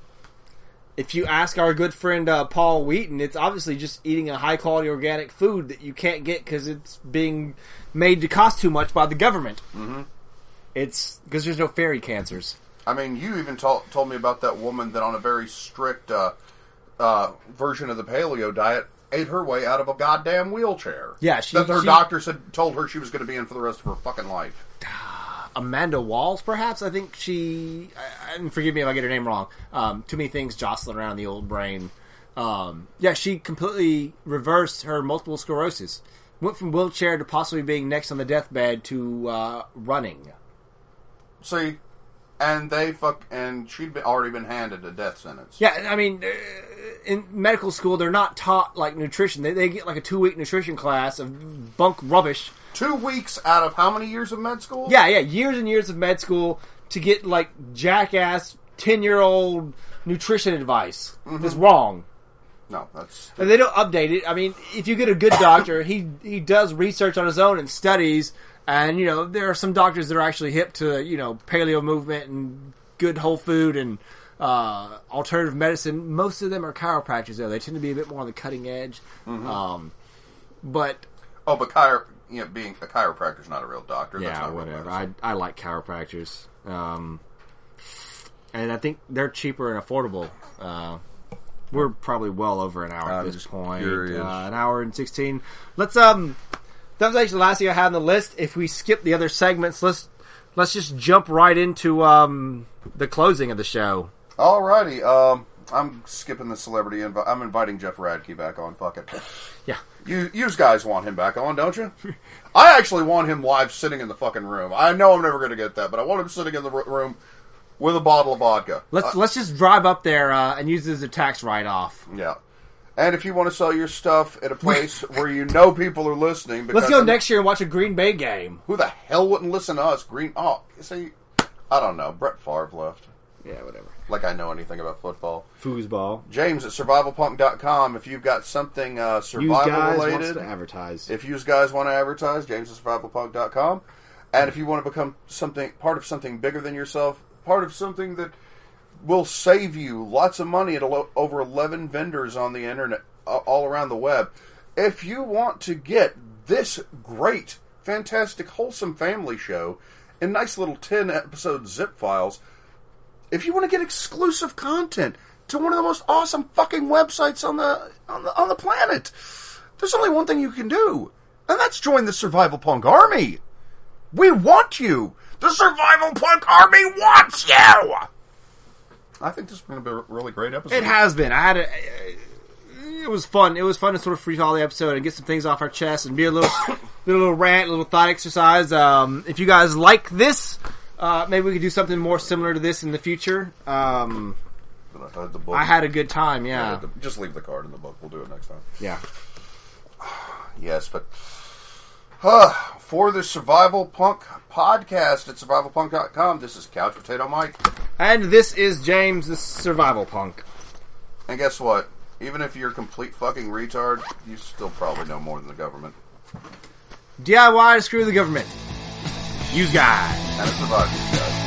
If you ask our good friend Paul Wheaton, it's obviously just eating a high-quality organic food that you can't get because it's being made to cost too much by the government. Mm-hmm. It's because there's no fairy cancers. I mean, you even told me about that woman that on a very strict version of the paleo diet ate her way out of a goddamn wheelchair. Yeah, her doctors had told her she was going to be in for the rest of her fucking life. Amanda Walls, perhaps? I think and forgive me if I get her name wrong. Too many things jostling around the old brain. She completely reversed her multiple sclerosis. Went from wheelchair to possibly being next on the deathbed to running. See, and she'd already been handed a death sentence. Yeah, I mean, in medical school, they're not taught like nutrition. They get like a 2-week nutrition class of bunk rubbish. 2 weeks out of how many years of med school? Yeah, years and years of med school to get like jackass 10-year-old nutrition advice. That's wrong. No, that's... And they don't update it. I mean, if you get a good doctor, he does research on his own and studies. And, there are some doctors that are actually hip to, paleo movement and good whole food and alternative medicine. Most of them are chiropractors, though. They tend to be a bit more on the cutting edge. Mm-hmm. But being a chiropractor is not a real doctor. Yeah, that's not whatever. Real I like chiropractors. And I think they're cheaper and affordable. We're probably well over an hour at this point. An hour and 16. Let's that was actually the last thing I had on the list. If we skip the other segments, let's just jump right into the closing of the show. Alrighty. I'm skipping the celebrity invite. I'm inviting Jeff Radke back on. Fuck it. Yeah. You guys want him back on, don't you? I actually want him live sitting in the fucking room. I know I'm never going to get that, but I want him sitting in the room with a bottle of vodka. Let's just drive up there and use it as a tax write-off. Yeah. And if you want to sell your stuff at a place where you know people are listening... Let's go next year and watch a Green Bay game. Who the hell wouldn't listen to us? See, I don't know. Brett Favre left. Yeah, whatever. Like I know anything about football. Foosball. James at survivalpunk.com. If you've got something survival-related... wants to advertise. If you guys want to advertise, James at survivalpunk.com. And if you want to become part of something bigger than yourself, part of something that... will save you lots of money at over 11 vendors on the internet, all around the web. If you want to get this great, fantastic, wholesome family show in nice little 10-episode zip files, if you want to get exclusive content to one of the most awesome fucking websites on the planet, there's only one thing you can do, and that's join the Survival Punk Army. We want you. The Survival Punk Army wants you. I think this has been a really great episode. It has been. It was fun. It was fun to sort of freestyle the episode and get some things off our chest and be a little rant, a little thought exercise. If you guys like this, maybe we could do something more similar to this in the future. I had a good time. Yeah. Just leave the card in the book. We'll do it next time. Yeah. Yes, but for the Survival Punk podcast at survivalpunk.com, this is Couch Potato Mike. And this is James, the Survival Punk. And guess what? Even if you're a complete fucking retard, you still probably know more than the government. DIY to screw the government. Use guys. And it's survive, you guys.